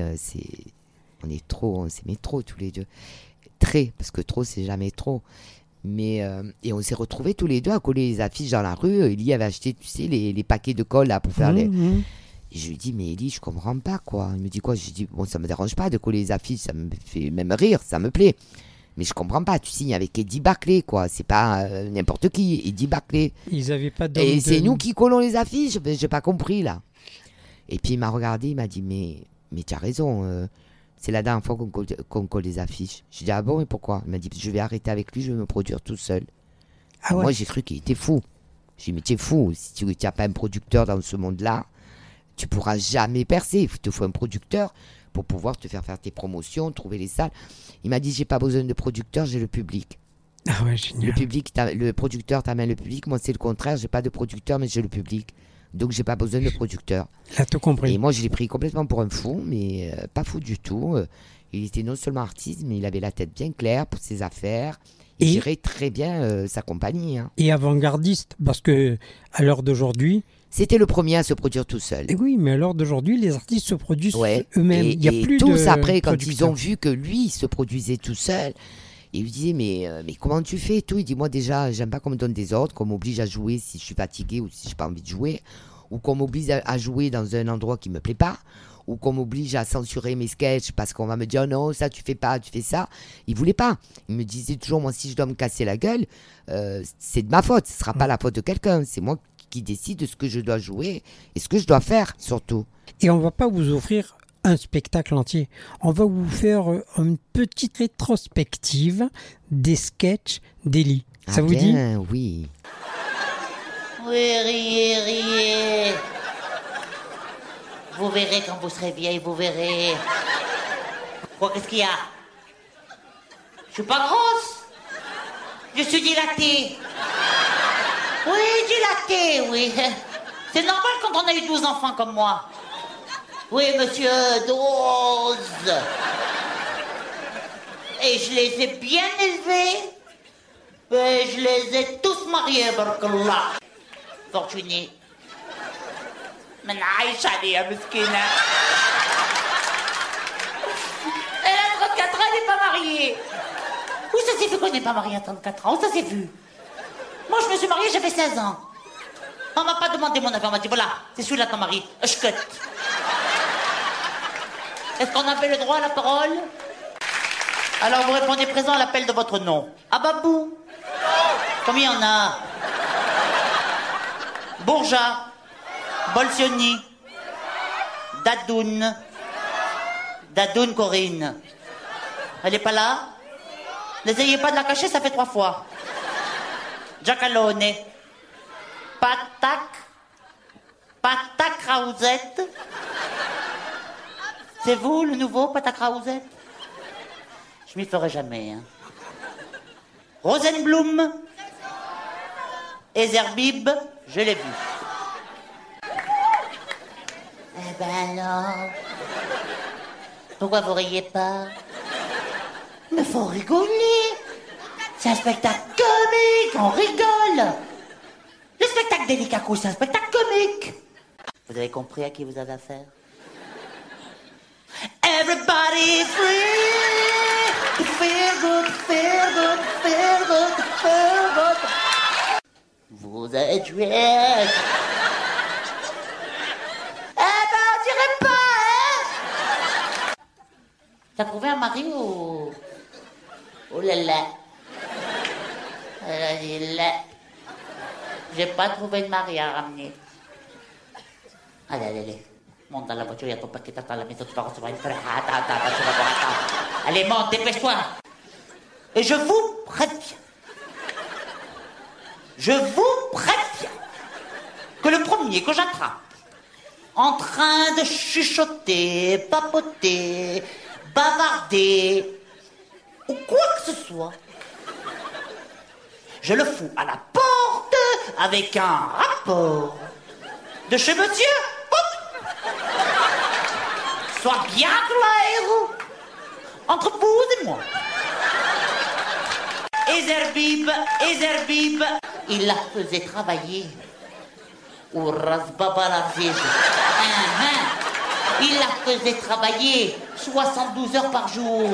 on s'aimait trop tous les deux. Très, parce que trop, c'est jamais trop. Mais, et on s'est retrouvés tous les deux à coller les affiches dans la rue. Élie avait acheté, tu sais, les paquets de colle là, pour faire les... Et je lui dis, mais Élie, je comprends pas, quoi. Il me dit quoi? Je lui dis, bon, ça me dérange pas de coller les affiches, ça me fait même rire, ça me plaît. Mais je comprends pas, tu signes avec Eddie Barclay, quoi. C'est pas n'importe qui, Eddie Barclay. Ils avaient pas de... Et c'est nous qui collons les affiches, j'ai pas compris, là. Et puis il m'a regardé, il m'a dit, mais tu as raison, c'est la dernière fois qu'on colle les affiches. Je lui ai dit, ah bon, et pourquoi? Il m'a dit, je vais arrêter avec lui, je vais me produire tout seul. Ah ouais. Moi, j'ai cru qu'il était fou. J'ai dit, mais t'es fou, si tu n'as pas un producteur dans ce monde-là, tu pourras jamais percer. Il te faut un producteur pour pouvoir te faire tes promotions, trouver les salles. Il m'a dit, j'ai pas besoin de producteur, j'ai le public. Ah ouais, génial. Le producteur t'amène le public. Moi, c'est le contraire, j'ai pas de producteur, mais j'ai le public. Donc, j'ai pas besoin de producteur. Là, tout compris. Et moi, je l'ai pris complètement pour un fou, mais pas fou du tout. Il était non seulement artiste, mais il avait la tête bien claire pour ses affaires. Il gérait très bien sa compagnie. Hein. Et avant-gardiste, parce que à l'heure d'aujourd'hui... C'était le premier à se produire tout seul. Et oui, mais à l'heure d'aujourd'hui, les artistes se produisent eux-mêmes. Il y a plus tous après, quand ils ont vu que lui se produisait tout seul, ils lui disaient, mais comment tu fais tout? Il dit, moi déjà, j'aime pas qu'on me donne des ordres, qu'on m'oblige à jouer si je suis fatigué ou si j'ai pas envie de jouer, ou qu'on m'oblige à jouer dans un endroit qui me plaît pas, ou qu'on m'oblige à censurer mes sketchs parce qu'on va me dire, non, ça tu fais pas, tu fais ça. Il voulait pas. Il me disait toujours, moi, si je dois me casser la gueule, c'est de ma faute. Ce sera pas la faute de quelqu'un. C'est moi qui décide de ce que je dois jouer et ce que je dois faire, surtout. Et on va pas vous offrir un spectacle entier. On va vous faire une petite rétrospective des sketchs d'Élie. Ça vous dit? Oui. Oui, riez. Vous verrez quand vous serez vieille, vous verrez. Quoi, qu'est-ce qu'il y a? Je suis pas grosse. Je suis dilatée. Oui, dilatée, oui. C'est normal quand on a eu 12 enfants comme moi. Oui, monsieur, 12. Et je les ai bien élevés. Et je les ai tous mariés, barakallah. Fortunés. من عايش عليها مسكينة. Elle a 34 ans, elle n'est pas mariée. Où ça s'est vu qu'on n'est pas mariée à 34 ans? Où ça s'est vu? Moi, je me suis mariée, j'avais 16 ans. On m'a pas demandé mon avis, on m'a dit, voilà, c'est celui-là ton mari. Je cut. Est-ce qu'on avait le droit à la parole? Alors, vous répondez présent à l'appel de votre nom. Ababou. Combien il y en a? Bourja. Bolsioni. Dadoun. Dadoun Corinne. Elle n'est pas là? N'essayez pas de la cacher, ça fait 3 fois. Giacalone. Patak. Patakraouzette. C'est vous, le nouveau Patakraouzette? Je m'y ferai jamais, hein. Rosenblum. Ezerbib, je l'ai vu. Eh ben alors... Pourquoi vous riez pas? Mais faut rigoler. C'est un spectacle comique, on rigole. Le spectacle d'Elie Kakou, c'est un spectacle comique. Vous avez compris à qui vous avez affaire? Everybody is free to feel good, feel good, feel good, feel good. Vous êtes joué. Eh ben, on dirait pas, hein? T'as trouvé un mari ou... Oh là là. Elle a dit là. J'ai pas trouvé de mari à ramener. Allez, allez, allez. Monte dans la voiture, il y a ton paquet à la maison, tu vas recevoir une frère. Attends. Allez, monte, dépêche-toi. Et je vous préviens. Je vous préviens que le premier que j'attrape en train de chuchoter, papoter, bavarder ou quoi que ce soit, je le fous à la porte avec un rapport de chez monsieur. Soit bien clair entre vous et moi. Ezerbib, il la faisait travailler au Rasbaba Larziz. Il la faisait travailler 72 heures par jour.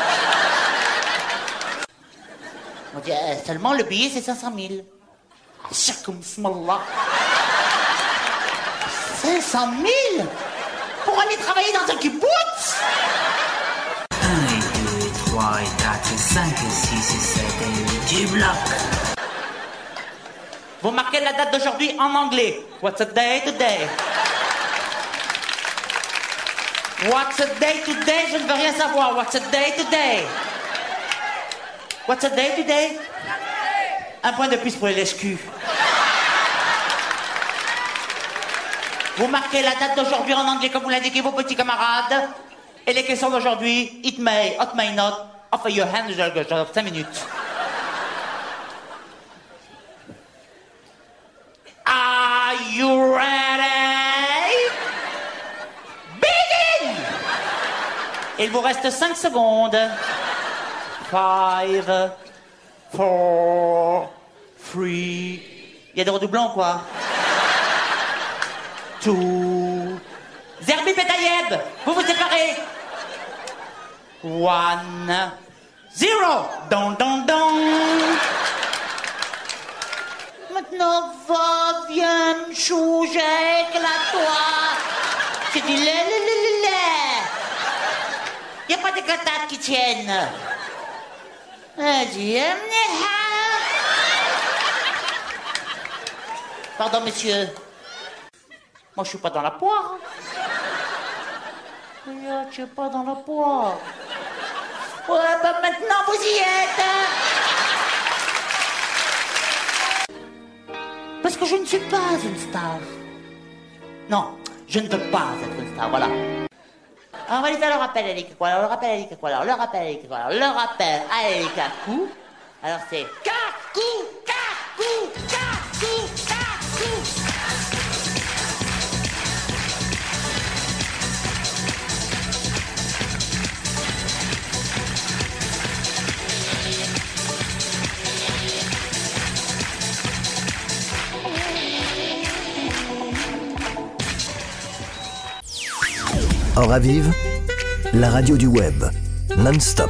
On dit, seulement le billet c'est 500 000. Shakum smallah. 500 000 pour aller travailler dans un kibbutz. 1 et 2 et 3 et 4 et 5 et 6 et 7 et 8 du bloc. Vous marquez la date d'aujourd'hui en anglais. What's a day today? What's a day today? Je ne veux rien savoir. What's a day today? What's a day today? Un point de plus pour les lèche-culs. Vous marquez la date d'aujourd'hui en anglais comme vous l'indiquez vos petits camarades. Et les questions d'aujourd'hui, it may not, offer your hand, j'ai 5 minutes. Are you ready? Begin! Il vous reste 5 secondes. 5, 4, 3... Il y a des redoublants, quoi. 2... Zerbib et Taïeb, vous vous séparez. 1, 0. Don, don, don. Maintenant, va, viens, chou, éclate-toi. C'est du lait. Il n'y a pas de gâtettes qui tiennent. Vas-y, pardon, monsieur. Moi, je suis pas dans la poire. Regarde, je suis pas dans la poire. Ouais, bah maintenant, vous y êtes. Parce que je ne suis pas une star. Non, je ne veux pas être une star, voilà. Alors, on va aller faire le rappel à Elie Kakou. Alors, le rappel à Elie Kakou. Alors, le rappel à Elie Kakou. Alors, le rappel à Elie Kakou. Alors, c'est Kakou, Kakou, Kakou, Kakou. Or à vivre, la radio du web, non-stop.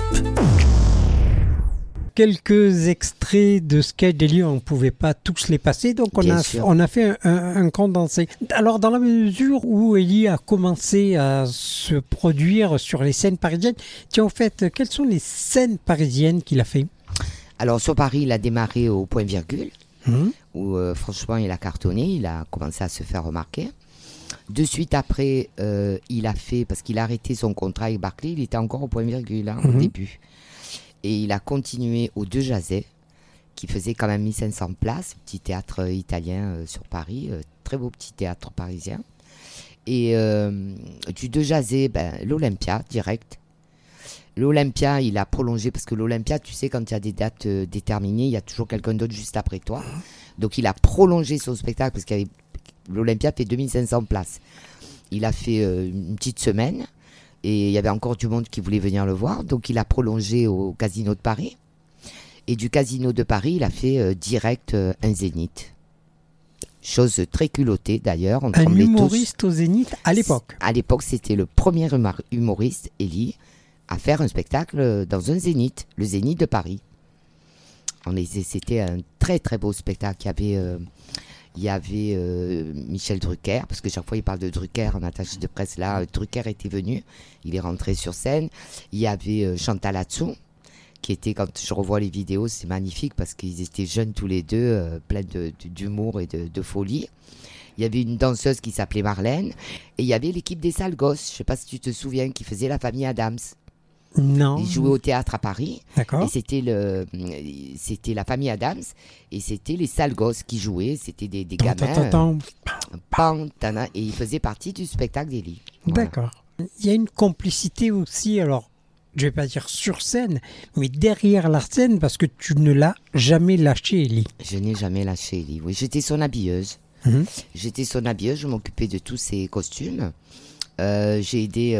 Quelques extraits de sketch d'Elie, on ne pouvait pas tous les passer, donc on a fait un condensé. Alors, dans la mesure où Elie a commencé à se produire sur les scènes parisiennes, tiens, en fait, quelles sont les scènes parisiennes qu'il a fait? Alors, sur Paris, il a démarré au Point Virgule, où franchement, il a cartonné, il a commencé à se faire remarquer. De suite après, il a fait, parce qu'il a arrêté son contrat avec Barclay, il était encore au Point Virgule au début. Et il a continué aux Deux Jazets. qui faisait quand même 1500 places, petit théâtre italien sur Paris, très beau petit théâtre parisien. Et du De Jazé, l'Olympia, direct. L'Olympia, il a prolongé, parce que l'Olympia, tu sais, quand il y a des dates déterminées, il y a toujours quelqu'un d'autre juste après toi. Donc il a prolongé son spectacle, parce qu'il y avait, l'Olympia fait 2500 places. Il a fait une petite semaine, et il y avait encore du monde qui voulait venir le voir, donc il a prolongé au Casino de Paris. Et du Casino de Paris, il a fait direct un Zénith. Chose très culottée d'ailleurs. Un humoriste au Zénith à l'époque. À l'époque, c'était le premier humoriste, Elie, à faire un spectacle dans un Zénith, le Zénith de Paris. C'était un très très beau spectacle. Il y avait Michel Drucker, parce que chaque fois il parle de Drucker en attaché de presse. Là, Drucker était venu, il est rentré sur scène. Il y avait Chantal Latsou, qui était, quand je revois les vidéos, c'est magnifique parce qu'ils étaient jeunes tous les deux, pleins d'humour et de folie. Il y avait une danseuse qui s'appelait Marlène, et il y avait l'équipe des Sales Gosses, je ne sais pas si tu te souviens, qui faisait la famille Adams. Non. Ils jouaient au théâtre à Paris. D'accord. Et c'était la famille Adams, et c'était les Sales Gosses qui jouaient, c'était des gamins. Et ils faisaient partie du spectacle d'Elie. Voilà. D'accord. Il y a une complicité aussi, alors, je ne vais pas dire sur scène, mais derrière la scène, parce que tu ne l'as jamais lâché, Elie. Je n'ai jamais lâché Elie, oui. J'étais son habilleuse. J'étais son habilleuse, je m'occupais de tous ses costumes. J'ai aidé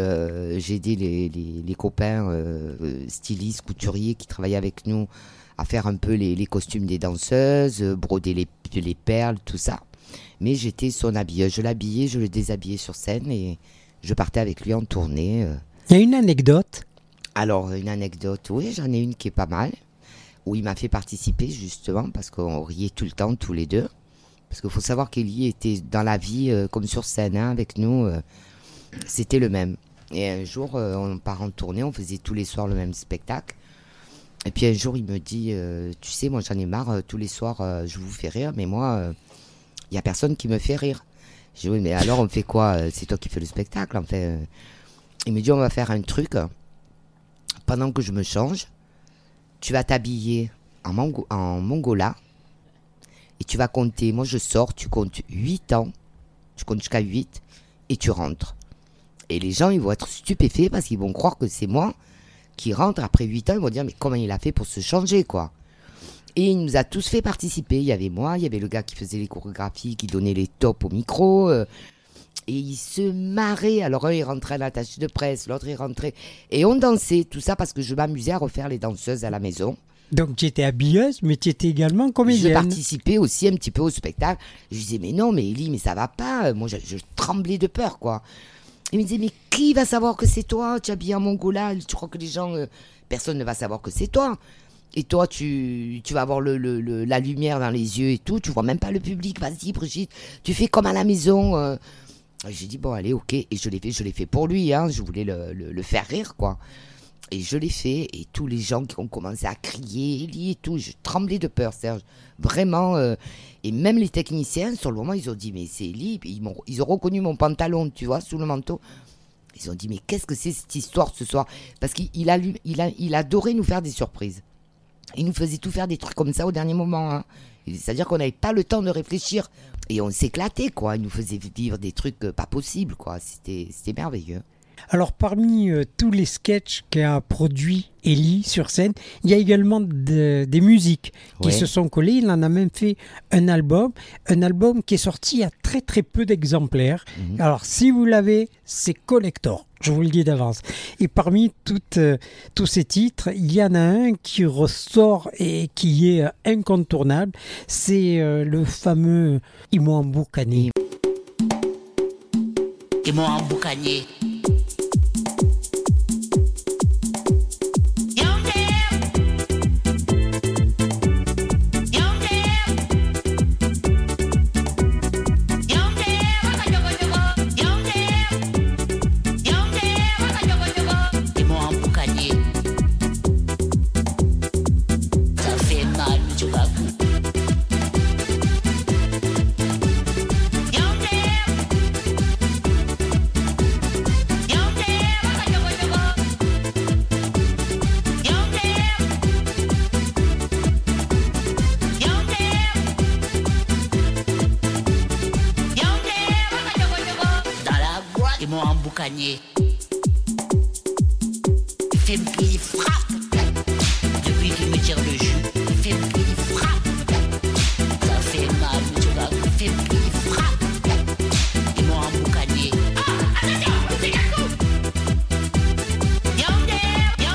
les copains stylistes, couturiers qui travaillaient avec nous à faire un peu les costumes des danseuses, broder les perles, tout ça. Mais j'étais son habilleuse. Je l'habillais, je le déshabillais sur scène et je partais avec lui en tournée. Il y a une anecdote. Alors, une anecdote, oui, j'en ai une qui est pas mal, où il m'a fait participer justement, parce qu'on riait tout le temps, tous les deux. Parce qu'il faut savoir qu'Elie était dans la vie comme sur scène, avec nous, c'était le même. Et un jour, on part en tournée, on faisait tous les soirs le même spectacle. Et puis un jour, il me dit, tu sais, moi j'en ai marre, tous les soirs, je vous fais rire, mais moi, il n'y a personne qui me fait rire. Je dis, oui, mais alors on fait quoi? C'est toi qui fais le spectacle, en fait. Il me dit, on va faire un truc. Pendant que je me change, tu vas t'habiller en mongola et tu vas compter. Moi, je sors, tu comptes 8 ans, tu comptes jusqu'à 8 et tu rentres. Et les gens, ils vont être stupéfaits parce qu'ils vont croire que c'est moi qui rentre après 8 ans. Ils vont dire, mais comment il a fait pour se changer, quoi? Et il nous a tous fait participer. Il y avait moi, il y avait le gars qui faisait les chorégraphies, qui donnait les tops au micro. Et ils se marraient. Alors, un, il rentrait à l'attaché de presse, l'autre, il rentrait. Et on dansait, tout ça parce que je m'amusais à refaire les danseuses à la maison. Donc, tu étais habilleuse, mais tu étais également comédienne. Je participais aussi un petit peu au spectacle. Je disais, mais non, mais Elie, mais ça va pas. Moi, je tremblais de peur, quoi. Il me disait, mais qui va savoir que c'est toi? Tu es habillée en mongola, tu crois que les gens... personne ne va savoir que c'est toi. Et toi, tu vas avoir la lumière dans les yeux et tout. Tu vois même pas le public. Vas-y, Brigitte, tu fais comme à la maison. J'ai dit, bon, allez, ok. Et je l'ai fait pour lui. Hein. Je voulais le faire rire, quoi. Et je l'ai fait. Et tous les gens qui ont commencé à crier, Elie et tout, je tremblais de peur, Serge. Vraiment. Et même les techniciens, sur le moment, ils ont dit, mais c'est Elie. Ils ont reconnu mon pantalon, tu vois, sous le manteau. Ils ont dit, mais qu'est-ce que c'est cette histoire ce soir? Parce qu'il adorait nous faire des surprises. Il nous faisait tout faire des trucs comme ça au dernier moment. Hein. C'est-à-dire qu'on n'avait pas le temps de réfléchir. Et on s'éclatait, quoi. Il nous faisait vivre des trucs pas possibles, quoi. C'était merveilleux. Alors, parmi tous les sketchs qu'a produit Elie sur scène, il y a également des musiques qui se sont collées. Il en a même fait un album qui est sorti à très très peu d'exemplaires. Alors, si vous l'avez, c'est collector, je vous le dis d'avance. Et parmi tous ces titres, il y en a un qui ressort et qui est incontournable. C'est le fameux « Ils m'ont emboucané ». Ils m'ont emboucané. boucanier. Il fait me pied, il frappe. Depuis qu'il me tire le jus, il fait me pied, il frappe. Ça fait mal, mais tu vois, il fait me pied, il frappe. Ils m'ont un boucanier. Attention, c'est Kakou. Yonder.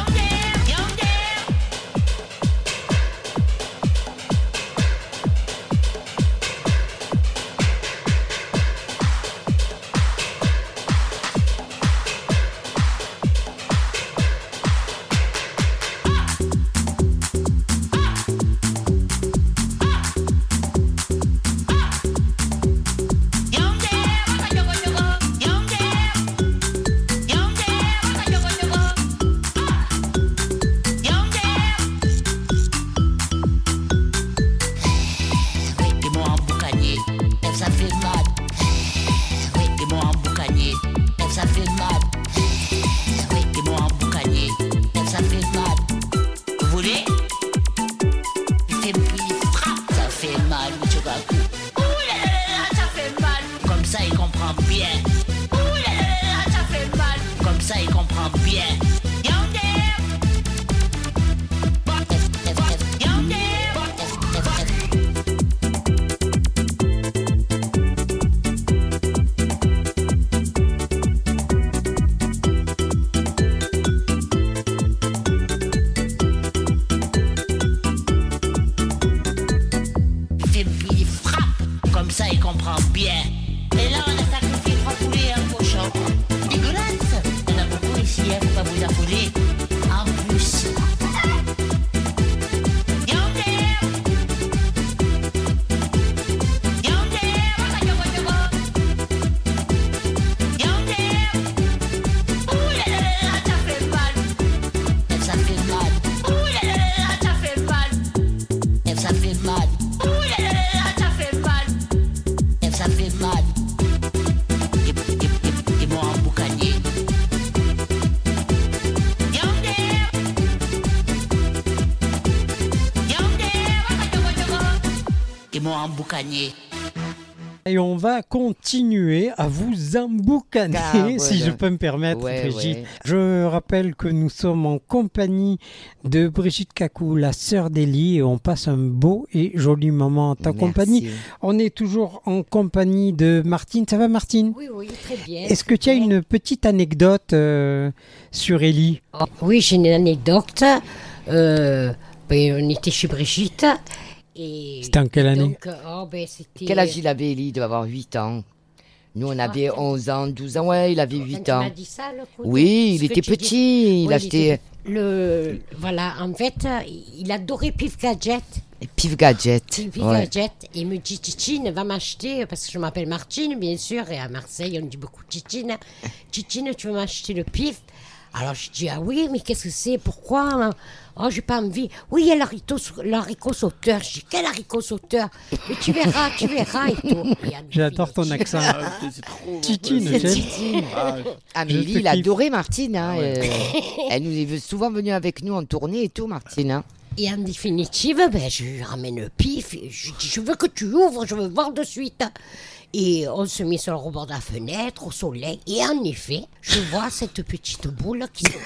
Boucanier. Et on va continuer à vous emboucaner, si je peux me permettre, Brigitte. Ouais. Je rappelle que nous sommes en compagnie de Brigitte Kakou, la sœur d'Élie, et on passe un beau et joli moment en ta compagnie. On est toujours en compagnie de Martine. Ça va, Martine? Oui, très bien. Est-ce que tu as une petite anecdote sur Élie? Oui, j'ai une anecdote. On était chez Brigitte. C'était en quelle année? Quel âge il avait, Élie? Il devait avoir 8 ans. Nous, on avait 11 ans, 12 ans. Ouais, il avait 8 ans. Tu m'as dit ça, le coup oui, il était petit. Il achetait... Voilà, en fait, il adorait Pif Gadget. Pif Gadget. Gadget. Et il me dit, Titine, va m'acheter, parce que je m'appelle Martine, bien sûr, et à Marseille, on dit beaucoup Titine. Titine, tu veux m'acheter le Pif? Alors je dis, ah oui, mais qu'est-ce que c'est? Pourquoi? Oh, j'ai pas envie. Oui, il y a l'haricot sauteur. Je dis, quel haricot sauteur? Mais tu verras et tout. J'adore ton accent. C'est trop... Titine. Ah, mais Élie, il adorait Martine. Hein. Elle nous est souvent venue avec nous en tournée et tout, Martine. Hein. Et en définitive, je lui ramène le Pif. Je dis, je veux que tu ouvres, je veux voir de suite. Et on se met sur le rebord de la fenêtre, au soleil. Et en effet, je vois cette petite boule qui se...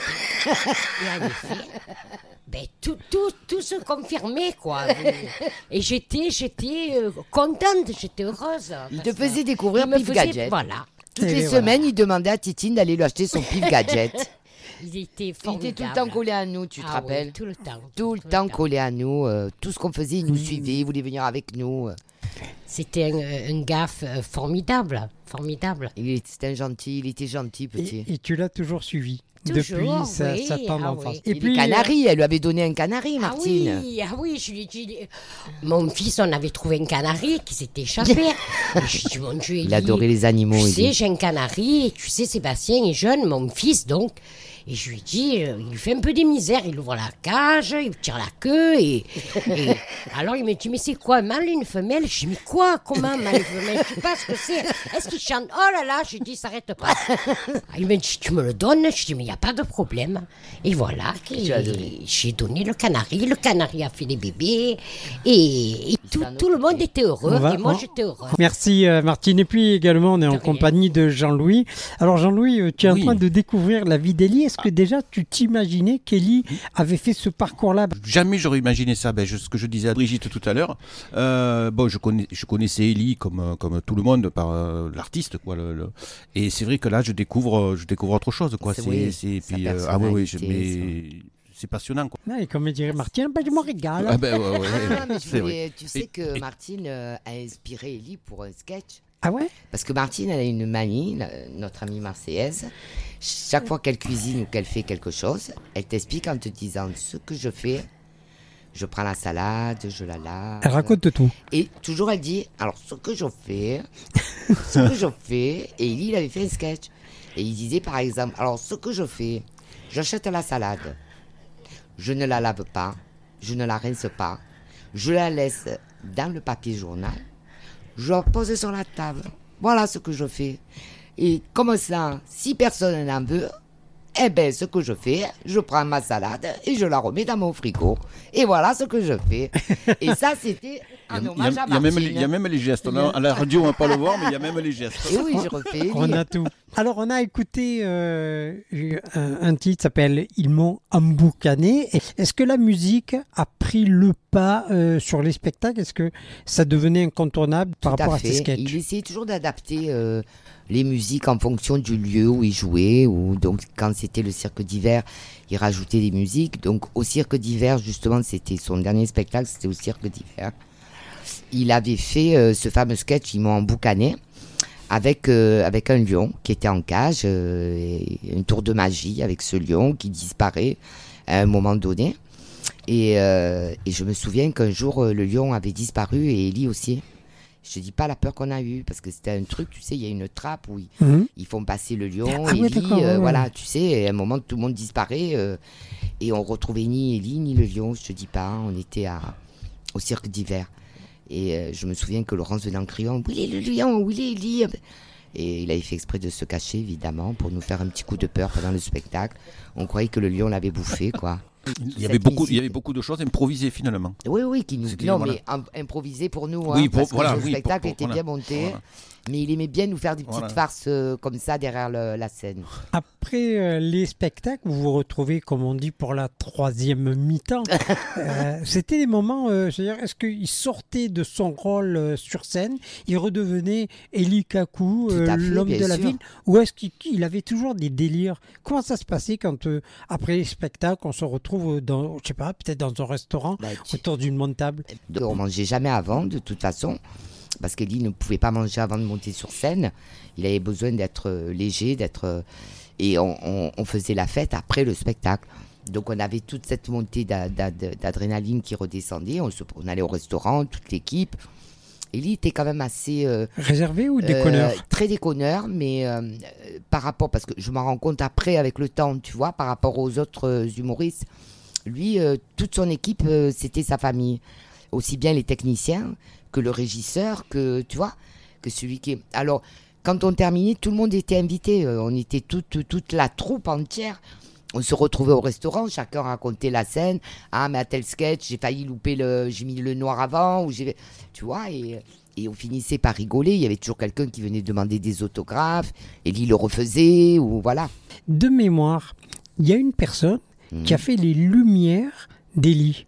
Et en effet, tout se confirmait, quoi. Et j'étais contente, j'étais heureuse. Il te faisait découvrir Pif Gadget. Voilà. Toutes les semaines, il demandait à Titine d'aller lui acheter son Pif Gadget. Il était formidable. Il était tout le temps collé à nous, tu te rappelles? Oui, tout le temps. Tout le temps collé à nous. Tout ce qu'on faisait, il nous suivait, il voulait venir avec nous. C'était un gaffe formidable. C'était il était gentil, petit. Et tu l'as toujours suivi? Toujours, depuis sa tendre enfance. Et puis, canari, elle lui avait donné un canari, Martine. Ah oui, je lui ai dit... Mon fils, on avait trouvé un canari qui s'était échappé. Je dis, mon Dieu, il adorait les animaux. Tu sais, j'ai un canari, et tu sais, Sébastien est jeune, mon fils, donc... Et je lui dis, il lui fait un peu des misères, il ouvre la cage, il tire la queue, et alors il me dit, mais c'est quoi, un mâle, une femelle? Je dis, mais quoi, comment, un mâle, une femelle? Je sais pas ce que c'est. Est-ce qu'il chante? Oh là là, je dis, s'arrête pas. Il me dit, tu me le donnes? Je dis, mais il n'y a pas de problème. Et voilà, j'ai donné le canari a fait des bébés, et tout le monde était heureux et moi j'étais heureux. Merci Martine. Et puis également, on est en compagnie de Jean-Louis. Alors Jean-Louis, tu es en train de découvrir la vie d'Élie. Est-ce que déjà tu t'imaginais qu'Élie avait fait ce parcours-là? Jamais j'aurais imaginé ça. Ce que je disais à Brigitte tout à l'heure. Je connaissais Élie comme tout le monde par l'artiste, quoi. Et c'est vrai que là, je découvre autre chose, quoi. C'est passionnant, quoi. Et comme dirait Martine, je me régale. Tu sais que Martine a inspiré Élie pour un sketch. Ah ouais? Parce que Martine, elle a une manie, notre amie marseillaise. Chaque fois qu'elle cuisine ou qu'elle fait quelque chose, elle t'explique en te disant ce que je fais. Je prends la salade, je la lave. Elle raconte tout. Et toujours elle dit, alors ce que je fais, et Élie, il avait fait un sketch. Et il disait par exemple, alors ce que je fais, j'achète la salade. Je ne la lave pas, je ne la rince pas, je la laisse dans le papier journal, je la pose sur la table. Voilà ce que je fais. Et comme ça, si personne n'en veut, ce que je fais, je prends ma salade et je la remets dans mon frigo. Et voilà ce que je fais. Et ça, c'était un hommage à Martine. Il y a même les gestes. À la radio, on ne va pas le voir, mais il y a même les gestes. Et oui, je refais. On a tout. Alors, on a écouté un titre qui s'appelle « Ils m'ont emboucané ». Est-ce que la musique a pris le pas sur les spectacles? Est-ce que ça devenait incontournable par rapport à ces sketchs? Il essayait toujours d'adapter les musiques en fonction du lieu où il jouait. Donc, quand c'était le cirque d'hiver, il rajoutait des musiques. Donc, au cirque d'hiver, justement, c'était son dernier spectacle, c'était au cirque d'hiver. Il avait fait ce fameux sketch « Ils m'ont emboucané ». Avec un lion qui était en cage, et une tour de magie avec ce lion qui disparaît à un moment donné. Et je me souviens qu'un jour, le lion avait disparu et Élie aussi. Je ne dis pas la peur qu'on a eue, parce que c'était un truc, tu sais, il y a une trappe où ils font passer le lion, Élie, voilà, tu sais, et à un moment, tout le monde disparaît, et on retrouvait ni Élie, ni le lion, je te dis pas, on était au cirque d'hiver. Et je me souviens que Laurence venait en criant « Où il est le lion? Où il est Élie ?» Et il avait fait exprès de se cacher, évidemment, pour nous faire un petit coup de peur pendant le spectacle. On croyait que le lion l'avait bouffé, quoi. Il y avait beaucoup de choses improvisées, finalement. Oui, qui nous... mais improvisées pour nous, parce que le spectacle était bien monté. Voilà. Mais il aimait bien nous faire des petites farces comme ça derrière la scène. Après les spectacles, vous vous retrouvez, comme on dit, pour la troisième mi-temps. C'était des moments, est-ce qu'il sortait de son rôle sur scène, il redevenait Élie Kakou, l'homme de la ville, ou est-ce qu'il avait toujours des délires? Comment ça se passait quand, après les spectacles, on se retrouve dans, je sais pas, peut-être dans un restaurant, autour d'une bonne table? On mangeait jamais avant, de toute façon. Parce qu'Élie ne pouvait pas manger avant de monter sur scène. Il avait besoin d'être léger, et on faisait la fête après le spectacle. Donc on avait toute cette montée d'adrénaline qui redescendait. On allait au restaurant, toute l'équipe. Élie était quand même assez... réservé ou déconneur? Très déconneur, mais par rapport... Parce que je m'en rends compte après, avec le temps, tu vois, par rapport aux autres humoristes. Lui, toute son équipe, c'était sa famille. Aussi bien les techniciens que le régisseur, que celui qui est... Alors, quand on terminait, tout le monde était invité. On était toute la troupe entière. On se retrouvait au restaurant, chacun racontait la scène. Ah, mais à tel sketch, j'ai failli louper j'ai mis le noir avant. Tu vois, et on finissait par rigoler. Il y avait toujours quelqu'un qui venait demander des autographes. Élie le refaisait, ou voilà. De mémoire, il y a une personne qui a fait les lumières d'Élie.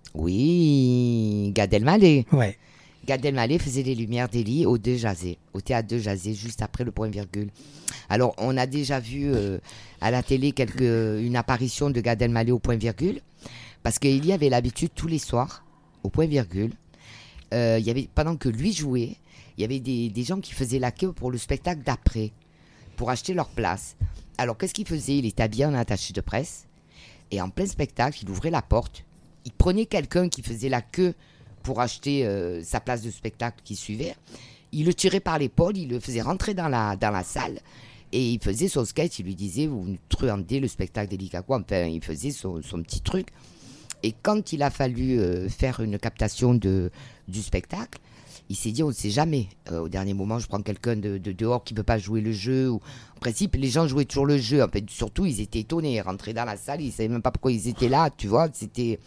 Oui, Gad Elmaleh. Ouais. Gad Elmaleh faisait les lumières d'Élie au théâtre de Jazé, juste après le point virgule. Alors, on a déjà vu à la télé une apparition de Gad Elmaleh au point virgule, parce qu'Élie avait l'habitude tous les soirs, au point virgule, pendant que lui jouait, il y avait des gens qui faisaient la queue pour le spectacle d'après, pour acheter leur place. Alors, qu'est-ce qu'il faisait? Il était habillé en attaché de presse, et en plein spectacle, il ouvrait la porte, il prenait quelqu'un qui faisait la queue pour acheter sa place de spectacle qui suivait, il le tirait par l'épaule, il le faisait rentrer dans la salle, et il faisait son sketch, il lui disait « Vous truandez le spectacle d'Élie Kakou », enfin, il faisait son petit truc. Et quand il a fallu faire une captation du spectacle, il s'est dit « On ne sait jamais, au dernier moment, je prends quelqu'un de dehors qui ne peut pas jouer le jeu. » En principe, les gens jouaient toujours le jeu, en fait, surtout, ils étaient étonnés, ils rentraient dans la salle, ils ne savaient même pas pourquoi ils étaient là, tu vois, c'était...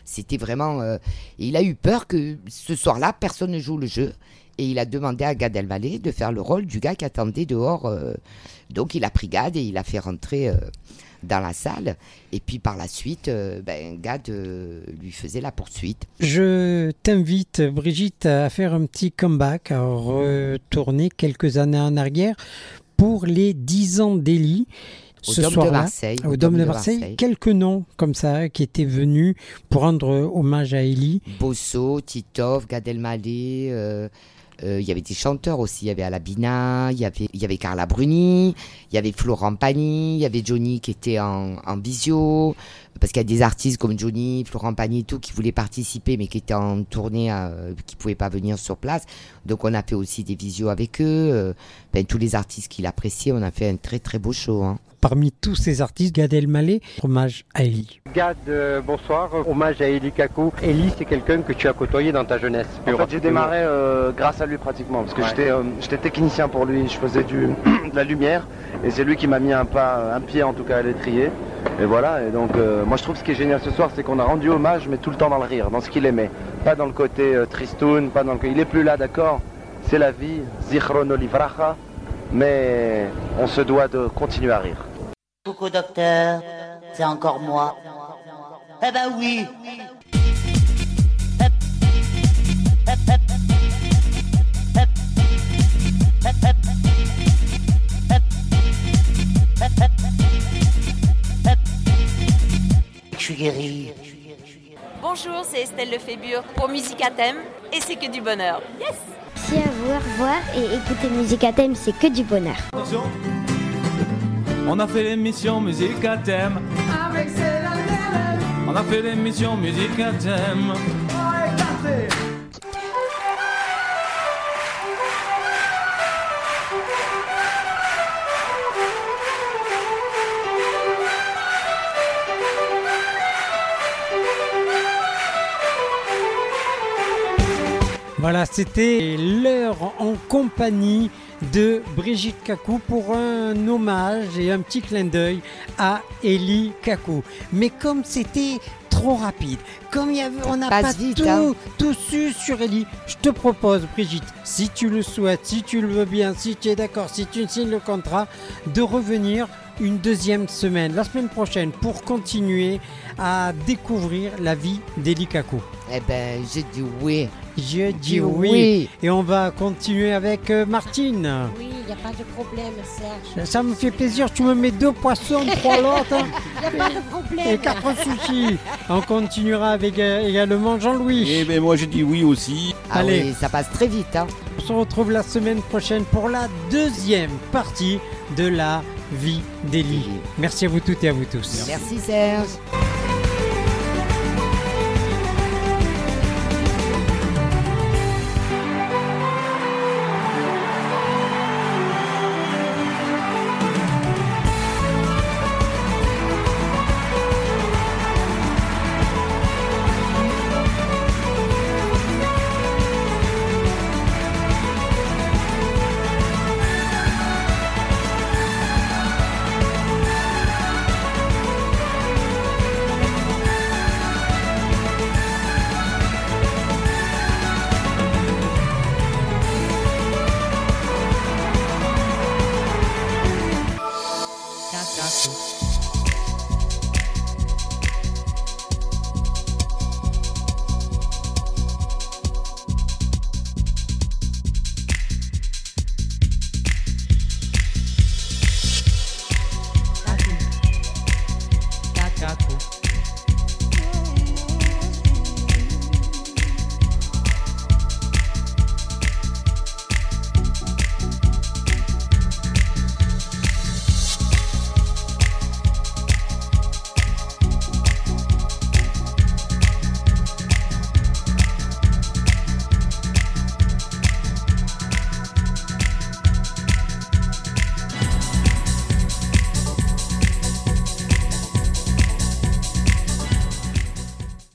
C'était vraiment... il a eu peur que ce soir-là, personne ne joue le jeu. Et il a demandé à Gad Elmaleh de faire le rôle du gars qui attendait dehors. Donc il a pris Gad et il l'a fait rentrer dans la salle. Et puis par la suite, Gad lui faisait la poursuite. Je t'invite, Brigitte, à faire un petit comeback, à retourner quelques années en arrière pour les 10 ans d'Élie. Au Dôme de Marseille. Au Dôme de Marseille. Quelques noms comme ça qui étaient venus pour rendre hommage à Élie. Bosso, Titov, Gad Elmaleh... il y avait des chanteurs aussi, il y avait Alabina, il y avait Carla Bruni, il y avait Florent Pagny, il y avait Johnny qui était en visio, parce qu'il y a des artistes comme Johnny, Florent Pagny et tout qui voulaient participer mais qui étaient en tournée, qui ne pouvaient pas venir sur place. Donc on a fait aussi des visios avec eux, tous les artistes qui l'appréciaient, on a fait un très très beau show. Parmi tous ces artistes, Gad Elmaleh, hommage à Élie. Gad, bonsoir, hommage à Élie Kakou. Élie, c'est quelqu'un que tu as côtoyé dans ta jeunesse. En fait, j'ai démarré grâce à lui pratiquement, parce que j'étais technicien pour lui, je faisais de la lumière, et c'est lui qui m'a mis un pied en tout cas à l'étrier. Et voilà, et donc moi je trouve ce qui est génial ce soir, c'est qu'on a rendu hommage, mais tout le temps dans le rire, dans ce qu'il aimait. Pas dans le côté tristoun, pas dans le côté... Il est plus là, d'accord, c'est la vie, zichron olivracha, mais on se doit de continuer à rire. Coucou docteur, c'est encore moi. Eh ben oui. Je suis guéri. Bonjour, c'est Estelle Lefébure pour Musique à thème et c'est que du bonheur. Yes. Merci à vous, au revoir et écoutez Musique à thème, c'est que du bonheur. Attention. On a fait l'émission Musique à thème avec Céline. On a fait l'émission Musique à thème. Voilà, c'était l'heure en compagnie de Brigitte Kakou pour un hommage et un petit clin d'œil à Élie Kakou. Mais comme c'était trop rapide, comme on n'a pas vite, tout su sur Élie, je te propose, Brigitte, si tu le souhaites, si tu le veux bien, si tu es d'accord, si tu signes le contrat, de revenir une deuxième semaine, la semaine prochaine, pour continuer à découvrir la vie d'Élie Kakou. Eh ben, j'ai dit oui. Je dis oui. Et on va continuer avec Martine. Oui, il n'y a pas de problème, Serge. Ça me fait plaisir, tu me mets 2 poissons, 3 lottes. Il n'y a pas de problème. Et 4 sushis. On continuera avec également Jean-Louis. Eh ben moi je dis oui aussi. Allez, oui, ça passe très vite. On se retrouve la semaine prochaine pour la deuxième partie de la vie d'Élie. Merci à vous toutes et à vous tous. Merci Serge.